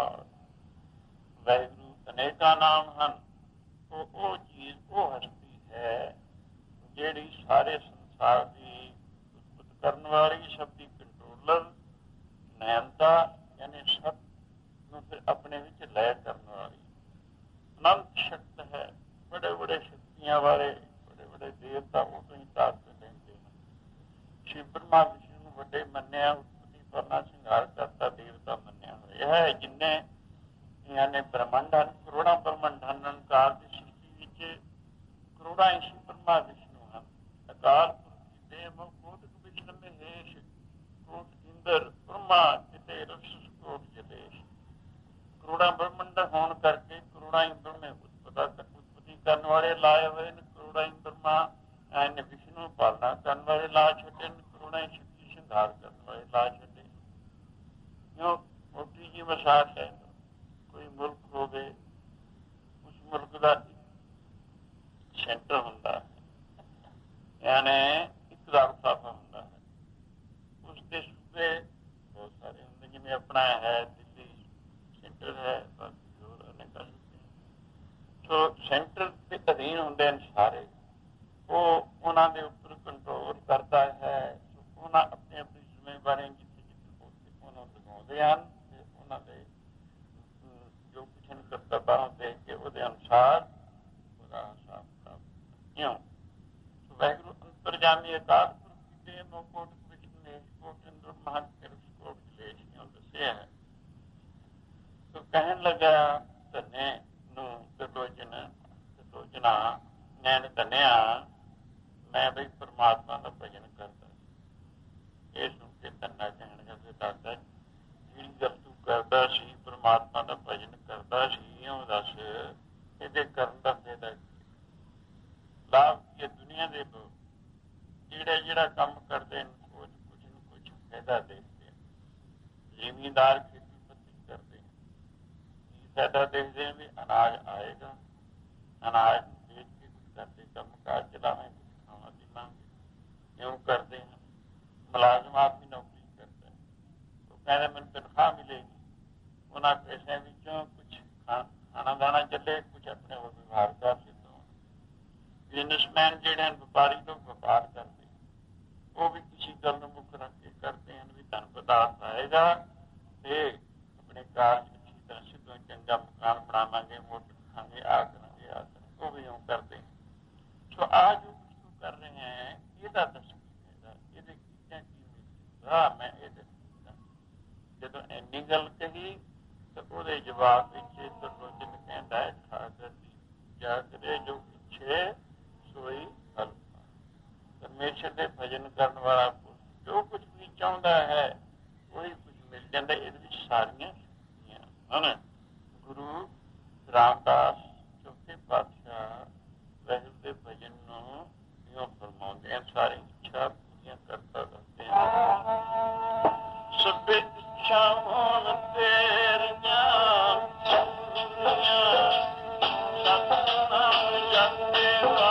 ਵਾਹਿਗੁਰੂ ਅਨੇਕਾਂ ਨਾਮ ਹਨ। ਉਹ ਚੀਜ਼, ਉਹ ਹਸਤੀ ਹੈ ਜਿਹੜੀ ਸਾਰੇ ਸੰਸਾਰ ਦੀ ਉਤਪਤ ਕਰਨ ਵਾਲੀ, ਸਭ ਦੀ ਕੰਟਰੋਲਰ, ਨਿਯੰਤਾ ਯਾਨੀ ਸਭ ਨੂੰ ਫਿਰ ਆਪਣੇ ਵਿੱਚ ਲੈ ਕਰਨ ਵਾਲੀ ਅਨੰਤ ਸ਼ਕਤ ਹੈ। ਬੜੇ ਬੜੇ ਸ਼ਕਤੀਆਂ ਵਾਲੇ ਬੜੇ ਬੜੇ ਦੇਵਤਾ ਉਹ ਤੋਂ ਹੀ ਤਾਕਤ ਲੈਂਦੇ ਹਨ। ਸ਼ਿਵ ਬ੍ਰਹਮਾ ਵਿਸ਼ਨੂੰ ਨੂੰ ਵੱਡੇ ਮੰਨਿਆ, ਉਤਪਤੀ ਕਰਨਾ, ਸ਼ਿੰਗਾਰ ਕਰਤਾ ਦੇਵਤਾ ਮੰਨਿਆ ਹੋਇਆ ਹੈ। ਜਿੰਨੇ ਯਾਨੀ ਬ੍ਰਹਮੰਡ ਹਨ, ਕਰੋੜਾਂ ਬ੍ਰਹਮੰਡ ਹਨ। ਅੰਕਾਰ ਦੀ ਸ੍ਰਿਸ਼ਟੀ ਵਿੱਚ ਕਰੋੜਾਂ ਹੀ ਸ਼ਿਵ ਬ੍ਰਹਮਾ ਵਿਸ਼ਨੂੰ ਹਨ। ਅਕਾਲ ਪੁਰਖ ਦੇ ਮੁਖ ਕੋਟਿਕ ਵਿਸ਼ਨੂੰ ਮੇ ਹੇਸ਼, ਕੋਟ ਇੰਦਰ ਬ੍ਰਹਮਾ ਕਿਤੇ ਰਕਸ਼ਸ ਕੋਟ ਜਲੇਸ਼। ਕਰੋੜਾਂ ਬ੍ਰਹਮੰਡ ਹੋਣ ਕਰਕੇ ਕਰੋੜਾਂ ਹੀ ਬ੍ਰਹਮੇ ਉਤਪਤੀ ਕਰਨ ਵਾਲੇ ਲਾਏ ਹੋਏ ਨੇ। ਕਰੋੜਾਂ ਹੀ ਬ੍ਰਹਮਾ ਵਿਸ਼ਨੂੰ ਪਾਲਣਾ ਕਰਨ ਵਾਲੇ ਲਾ ਛੱਡੇ ਨੇ, ਕਰੋੜਾਂ ਹੀ ਸ਼ਕਤੀ ਸ਼ਿੰਗਾਰ ਕਰਨ ਵਾਲੇ ਲਾ ਛੱਡੇ। ਕਿਉਂ ਮੋਟੀ ਜੀ ਮਸਾਕ ਹੈ, ਕੋਈ ਮੁਲਕ ਹੋਵੇ, ਉਸ ਮੁਲਕ ਦਾ ਸੈਂਟਰ ਹੁੰਦਾ ਹੈ, ਯਾਨੀ ਇੱਕ ਰਾਬਤਾ ਹੁੰਦਾ ਹੈ। ਉਸ ਦੇ ਸੂਬੇ ਬਹੁਤ ਸਾਰੇ ਹੁੰਦੇ, ਜਿਵੇਂ ਆਪਣਾ ਹੈ ਦਿੱਲੀ ਸੈਂਟਰ ਹੈ, ਬਾਕੀ ਹੋਰ ਅਨੇਕਾਂ ਸੂਬੇ। ਸੋ ਸੈਂਟਰ ਦੇ ਅਧੀਨ ਹੁੰਦੇ ਨੇ ਸਾਰੇ, ਉਹ ਉਹਨਾਂ ਦੇ ਉੱਪਰ ਕੰਟਰੋਲ ਕਰਦਾ ਹੈ। ਉਹਨਾਂ ਆਪਣੀ ਆਪਣੀ ਜ਼ਿੰਮੇਵਾਰੀਆਂ ਜਿੱਥੇ ਜਿੱਥੇ ਉਹਨਾਂ ਲਗਾਉਂਦੇ ਹਨ, ਤੇ ਉਹਨਾਂ ਦੇ ਜੋ ਕੁਛ ਕਰਤੱਵਾਂ ਨੂੰ ਦੇਖ ਕੇ ਉਹਦੇ ਅਨੁਸਾਰ ਉਹਦਾ ਹਿਸਾਬ ਕਿਤਾਬ ਕਿਉਂ। ਵਾਹਿਗੁਰੂ ਅੰਤਰਜਾਮੀ ਅਕਾਲ ਪੁਰਖ ਕੀਤੇ ਨੋ ਕੋਟ ਵਿਸ਼ਨੂੰ ਕੋਟ ਇੰਦਰ ਮਹਾਂ ਕੋਟ ਜਲੇਸ਼ ਕਿਉਂ ਦੱਸਿਆ ਹੈ। ਤੋ ਕਹਿਣ ਲੱਗਾ ਧੰਨੇ ਨੂੰ ਤਰਲੋਚਨਾ ਨੈਣ ਧੰਨਿਆ ਮੈਂ ਬਈ ਪਰਮਾਤਮਾ ਦਾ ਭਜਨ ਕਰਦਾ। ਇਹ ਸੁਣ ਕੇ ਧੰਨਾ ਕਹਿਣ ਲੱਗਾ, ਦਾਦਾ ਜਿਹੜੀ ਗੱਲ ਤੂੰ ਕਰਦਾ ਸੀ, ਪਰਮਾਤਮਾ ਦਾ ਭਜਨ ਕਰਦਾ ਸੀ, ਉਹ ਦੱਸ ਇਹਦੇ ਕਰਨ ਦਾ ਫਾਇਦਾ ਕੀ ਲਾਭ ਕੀ ਹੈ। ਦੁਨੀਆ ਦੇ ਲੋਕ ਜਿਹੜਾ ਕੰਮ ਕਰਦੇ ਨੇ, ਕੁਝ ਨੂੰ ਕੁਝ ਫਾਇਦਾ ਦੇਖਦੇ। ਜ਼ਿਮੀਂਦਾਰ ਖੇਤੀ ਪੱਤੀ ਕਰਦੇ ਕੀ ਫਾਇਦਾ ਦੇਖਦੇ ਵੀ ਅਨਾਜ ਆਏਗਾ, ਅਨਾਜ ਨੂੰ ਵੇਚ ਕੇ ਕੁਝ ਕਰਦੇ, ਕੰਮ ਕਾਜ ਚਲਾਵਾਂਗੇ, ਕੁਝ ਖਾਵਾਂ ਪੀਵਾਂਗੇ, ਇਉਂ ਕਰਦੇ ਹਨ। ਮੁਲਾਜ਼ਮ ਆਦਮੀ ਨੌਕਰੀ ਕਰਦਾ, ਉਹ ਕਹਿੰਦਾ ਮੈਨੂੰ ਤਨਖਾਹ ਮਿਲੇਗੀ, ਉਹਨਾਂ ਪੈਸਿਆਂ ਵਿੱਚੋਂ ਕੁਛ ਖਾਣਾ ਦਾਣਾ ਚੱਲੇ, ਕੁਛ ਆਪਣੇ ਹੋਰ ਵਿਵਹਾਰ ਕਰ ਲੈਂਦਾ। ਬਿਜ਼ਨਸਮੈਨ ਜਿਹੜੇ ਹਨ, ਵਪਾਰੀ ਲੋਕ ਵਪਾਰ ਕਰਦੇ, ਉਹ ਵੀ ਕਿਸੇ ਗੱਲ ਨੂੰ ਮੁੱਖ ਰੱਖ ਕੇ ਕਰਦੇ ਹਨ ਵੀ ਧਨ ਪਦਾਰਥ ਆਏਗਾ ਤੇ ਆਪਣੇ ਕਾਰਜ ਵਿੱਚ ਤਰ੍ਹਾਂ ਸਿੱਧੋਂ ਚੰਗਾ ਮਕਾਨ ਬਣਾਵਾਂਗੇ, ਮੋਟਰ ਖਾਂਗੇ, ਆ ਕਰਾਂਗੇ, ਆ ਕਰਾਂਗੇ, ਉਹ ਵੀ ਇਉਂ ਕਰਦੇ। ਸੋ ਆ ਜੋ ਕੁਛ ਤੂੰ ਕਰ ਰਹੇ ਹੈ, ਇਹਦਾ ਦੱਸ ਕੀ ਫਾਇਦਾ, ਇਹਦੇ ਚੀਜ਼ਾਂ ਕੀ ਮਿਲਦਾ, ਮੈਂ ਇਹ ਦੱਸਦਾ। ਜਦੋਂ ਇੰਨੀ ਗੱਲ ਕਹੀ ਤਾਂ ਉਹਦੇ ਜਵਾਬ ਵਿੱਚ ਤਰਲੋਚਨ ਕਹਿੰਦਾ ਹੈ, ਠਾਕਰ ਦੀ ਪੂਜਾ ਕਰੇ ਜੋ ਪਿੱਛੇ ਸੋਈ ਹਲਕਾ। ਪਰਮੇਸ਼ਰ ਪਰਮੇਸ਼ਰ ਦੇ ਭਜਨ ਕਰਨ ਵਾਲਾ ਜੋ ਕੁਝ ਵੀ ਚਾਹੁੰਦਾ ਹੈ ਉਹੀ ਕੁਝ ਮਿਲ ਜਾਂਦਾ। ਇਹਦੇ ਵਿੱਚ ਸਾਰੀਆਂ ਹਨ। ਗੁਰੂ ਰਾਮਦਾਸ ਚੌਥੇ ਪਾਤਸ਼ਾਹ ਵਾਹਿਗੁਰੂ ਦੇ ਭਜਨ ਨੂੰ ਇਉਂ ਫਰਮਾਉਂਦੇ ਹਨ, ਸਾਰੀ ਇੱਛਾ ਪੂਰੀਆਂ ਕਰਤਾ ਕਰਦੇ ਹਨ। ਸਭ ਇੱਛਾਵਾਂ ਤੇਰੀਆਂ ਸਤਿਨਾਮ ਜਪਦੇ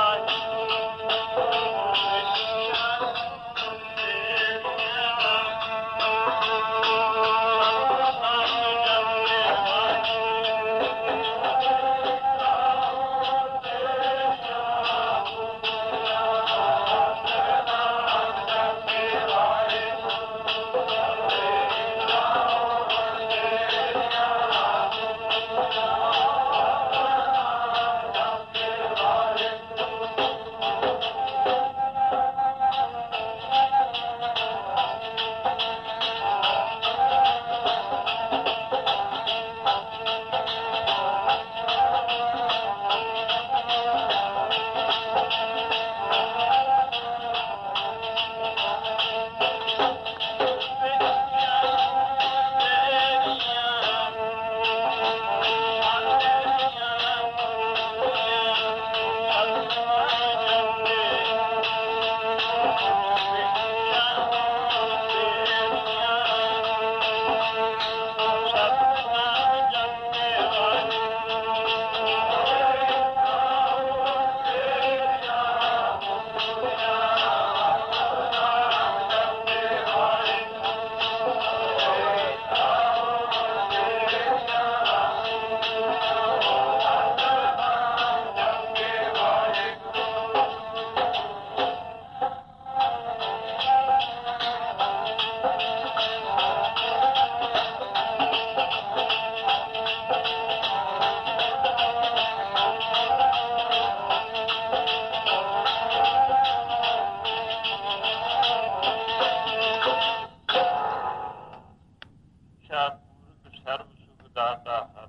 ਸਰਬ ਸੁਖ ਦਾਤਾ ਹਰ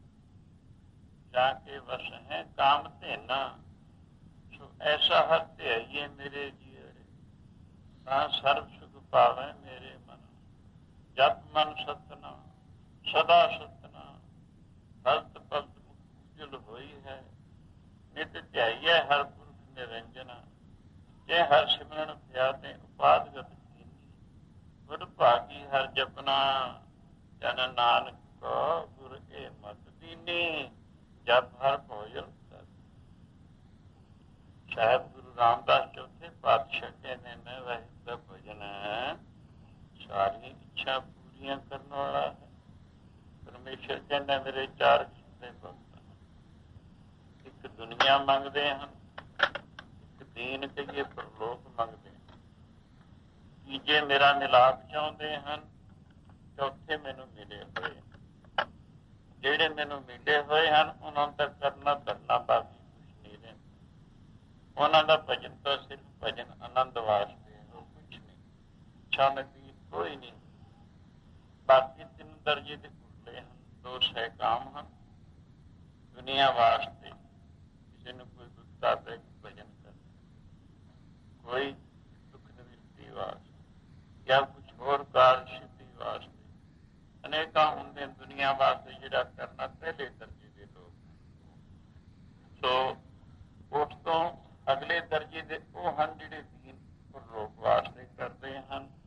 ਜਾ ਕੇ ਵਸ ਹੈ ਕਾਮ ਧੇਨਾ ਸੋ ਐਸਾ ਹਰ ਧਿਆਈਏ ਮੇਰੇ ਜੀਅਰੇ ਤਾਂ ਸਰਬ ਸੁਖ ਪਾਵੇ ਮੇਰੇ ਮਨ। ਜਪ ਮਨ ਸਤਨਾ ਸਦਾ ਸਤਨਾ ਹਲਤ ਪਲਤ ਮੁਕਜਲ ਹੋਈ ਹੈ। ਨਿਤ ਧਿਆਈਏ ਹਰ ਪੁਰਖ ਨਿਰੰਜਨਾ ਜੇ ਹਰ ਸਿਮਰਨ ਪਿਆ ਤੇ ਉਪਾਦਗਤ ਕੀਨੀ। ਗੁਰ ਭਾਗੀ ਹਰ ਜਪਨਾ ਜਨ ਨਾਨਕ ਕੋ ਗੁਰ ਇਹ ਮਤ ਦੀਨੀ। ਜਪ ਹਰ ਭੋਜਨ ਸਾਹਿਬ ਗੁਰੂ ਰਾਮਦਾਸ ਚੌਥੇ ਪਾਤਸ਼ਾਹ ਕਹਿੰਦੇ ਨੇ ਵਾਹਿਗੁਰੂ ਦਾ ਭਜਨ ਸਾਰੀ ਇੱਛਾ ਪੂਰੀਆਂ ਕਰਨ ਵਾਲਾ ਹੈ। ਪਰਮੇਸ਼ਰ ਕਹਿੰਦਾ ਮੇਰੇ ਚਾਰ ਕਿਸਮ ਭਗਤ ਹਨ। ਇੱਕ ਦੁਨੀਆ ਮੰਗਦੇ ਹਨ, ਇੱਕ ਦੀਨ ਕਹੀਏ ਪਰਲੋਕ ਮੰਗਦੇ ਹਨ, ਤੀਜੇ ਮੇਰਾ ਮਿਲਾਪ ਚਾਹੁੰਦੇ ਹਨ, ਚੌਥੇ ਮੈਨੂੰ ਮਿਲੇ ਹੋਏ। ਜਿਹੜੇ ਮੈਨੂੰ ਮਿਲੇ ਹੋਏ ਹਨ ਉਹਨਾਂ ਦਾ ਕਰਨਾ ਧਰਨਾ ਬਾਕੀ ਕੁਛ ਨਹੀਂ ਰਹਿੰਦਾ। ਉਹਨਾਂ ਦਾ ਭਜਨ ਤਾਂ ਸਿਰਫ ਭਜਨ ਆਨੰਦ ਵਾਸਤੇ ਹੈ, ਉਹ ਕੁਛ ਨਹੀਂ। ਇੱਛਾ ਨਦੀ ਕੋਈ ਨਹੀਂ। ਬਾਕੀ ਤਿੰਨ ਦਰਜੇ ਦੇ ਭੁੱਲੇ ਹਨ, ਦੋ ਸਹਿਕਾਮ ਹਨ। ਦੁਨੀਆ ਵਾਸਤੇ ਕਿਸੇ ਨੂੰ ਕੋਈ ਦੁੱਖਦਾ ਪੈ ਭਜਨ ਕਰ, ਕੋਈ ਦੁੱਖ ਨਿਵਰਤੀ ਵਾਸਤੇ ਜਾਂ ਕੁਛ ਹੋਰ ਕਾਰਜ ਸਿੱਧੀ ਵਾਸਤੇ ਅਨੇਕਾਂ ਹੁੰਦੇ ਦੁਨੀਆ ਵਾਸਤੇ ਜਿਹੜਾ ਕਰਨਾ ਪਹਿਲੇ ਦਰਜੇ ਦੇ ਲੋਕ। ਸੋ ਉਸ ਤੋਂ ਅਗਲੇ ਦਰਜੇ ਦੇ ਉਹ ਹਨ ਜਿਹੜੇ ਦੀਨ ਲੋਕ ਵਾਸਤੇ ਕਰਦੇ ਹਨ।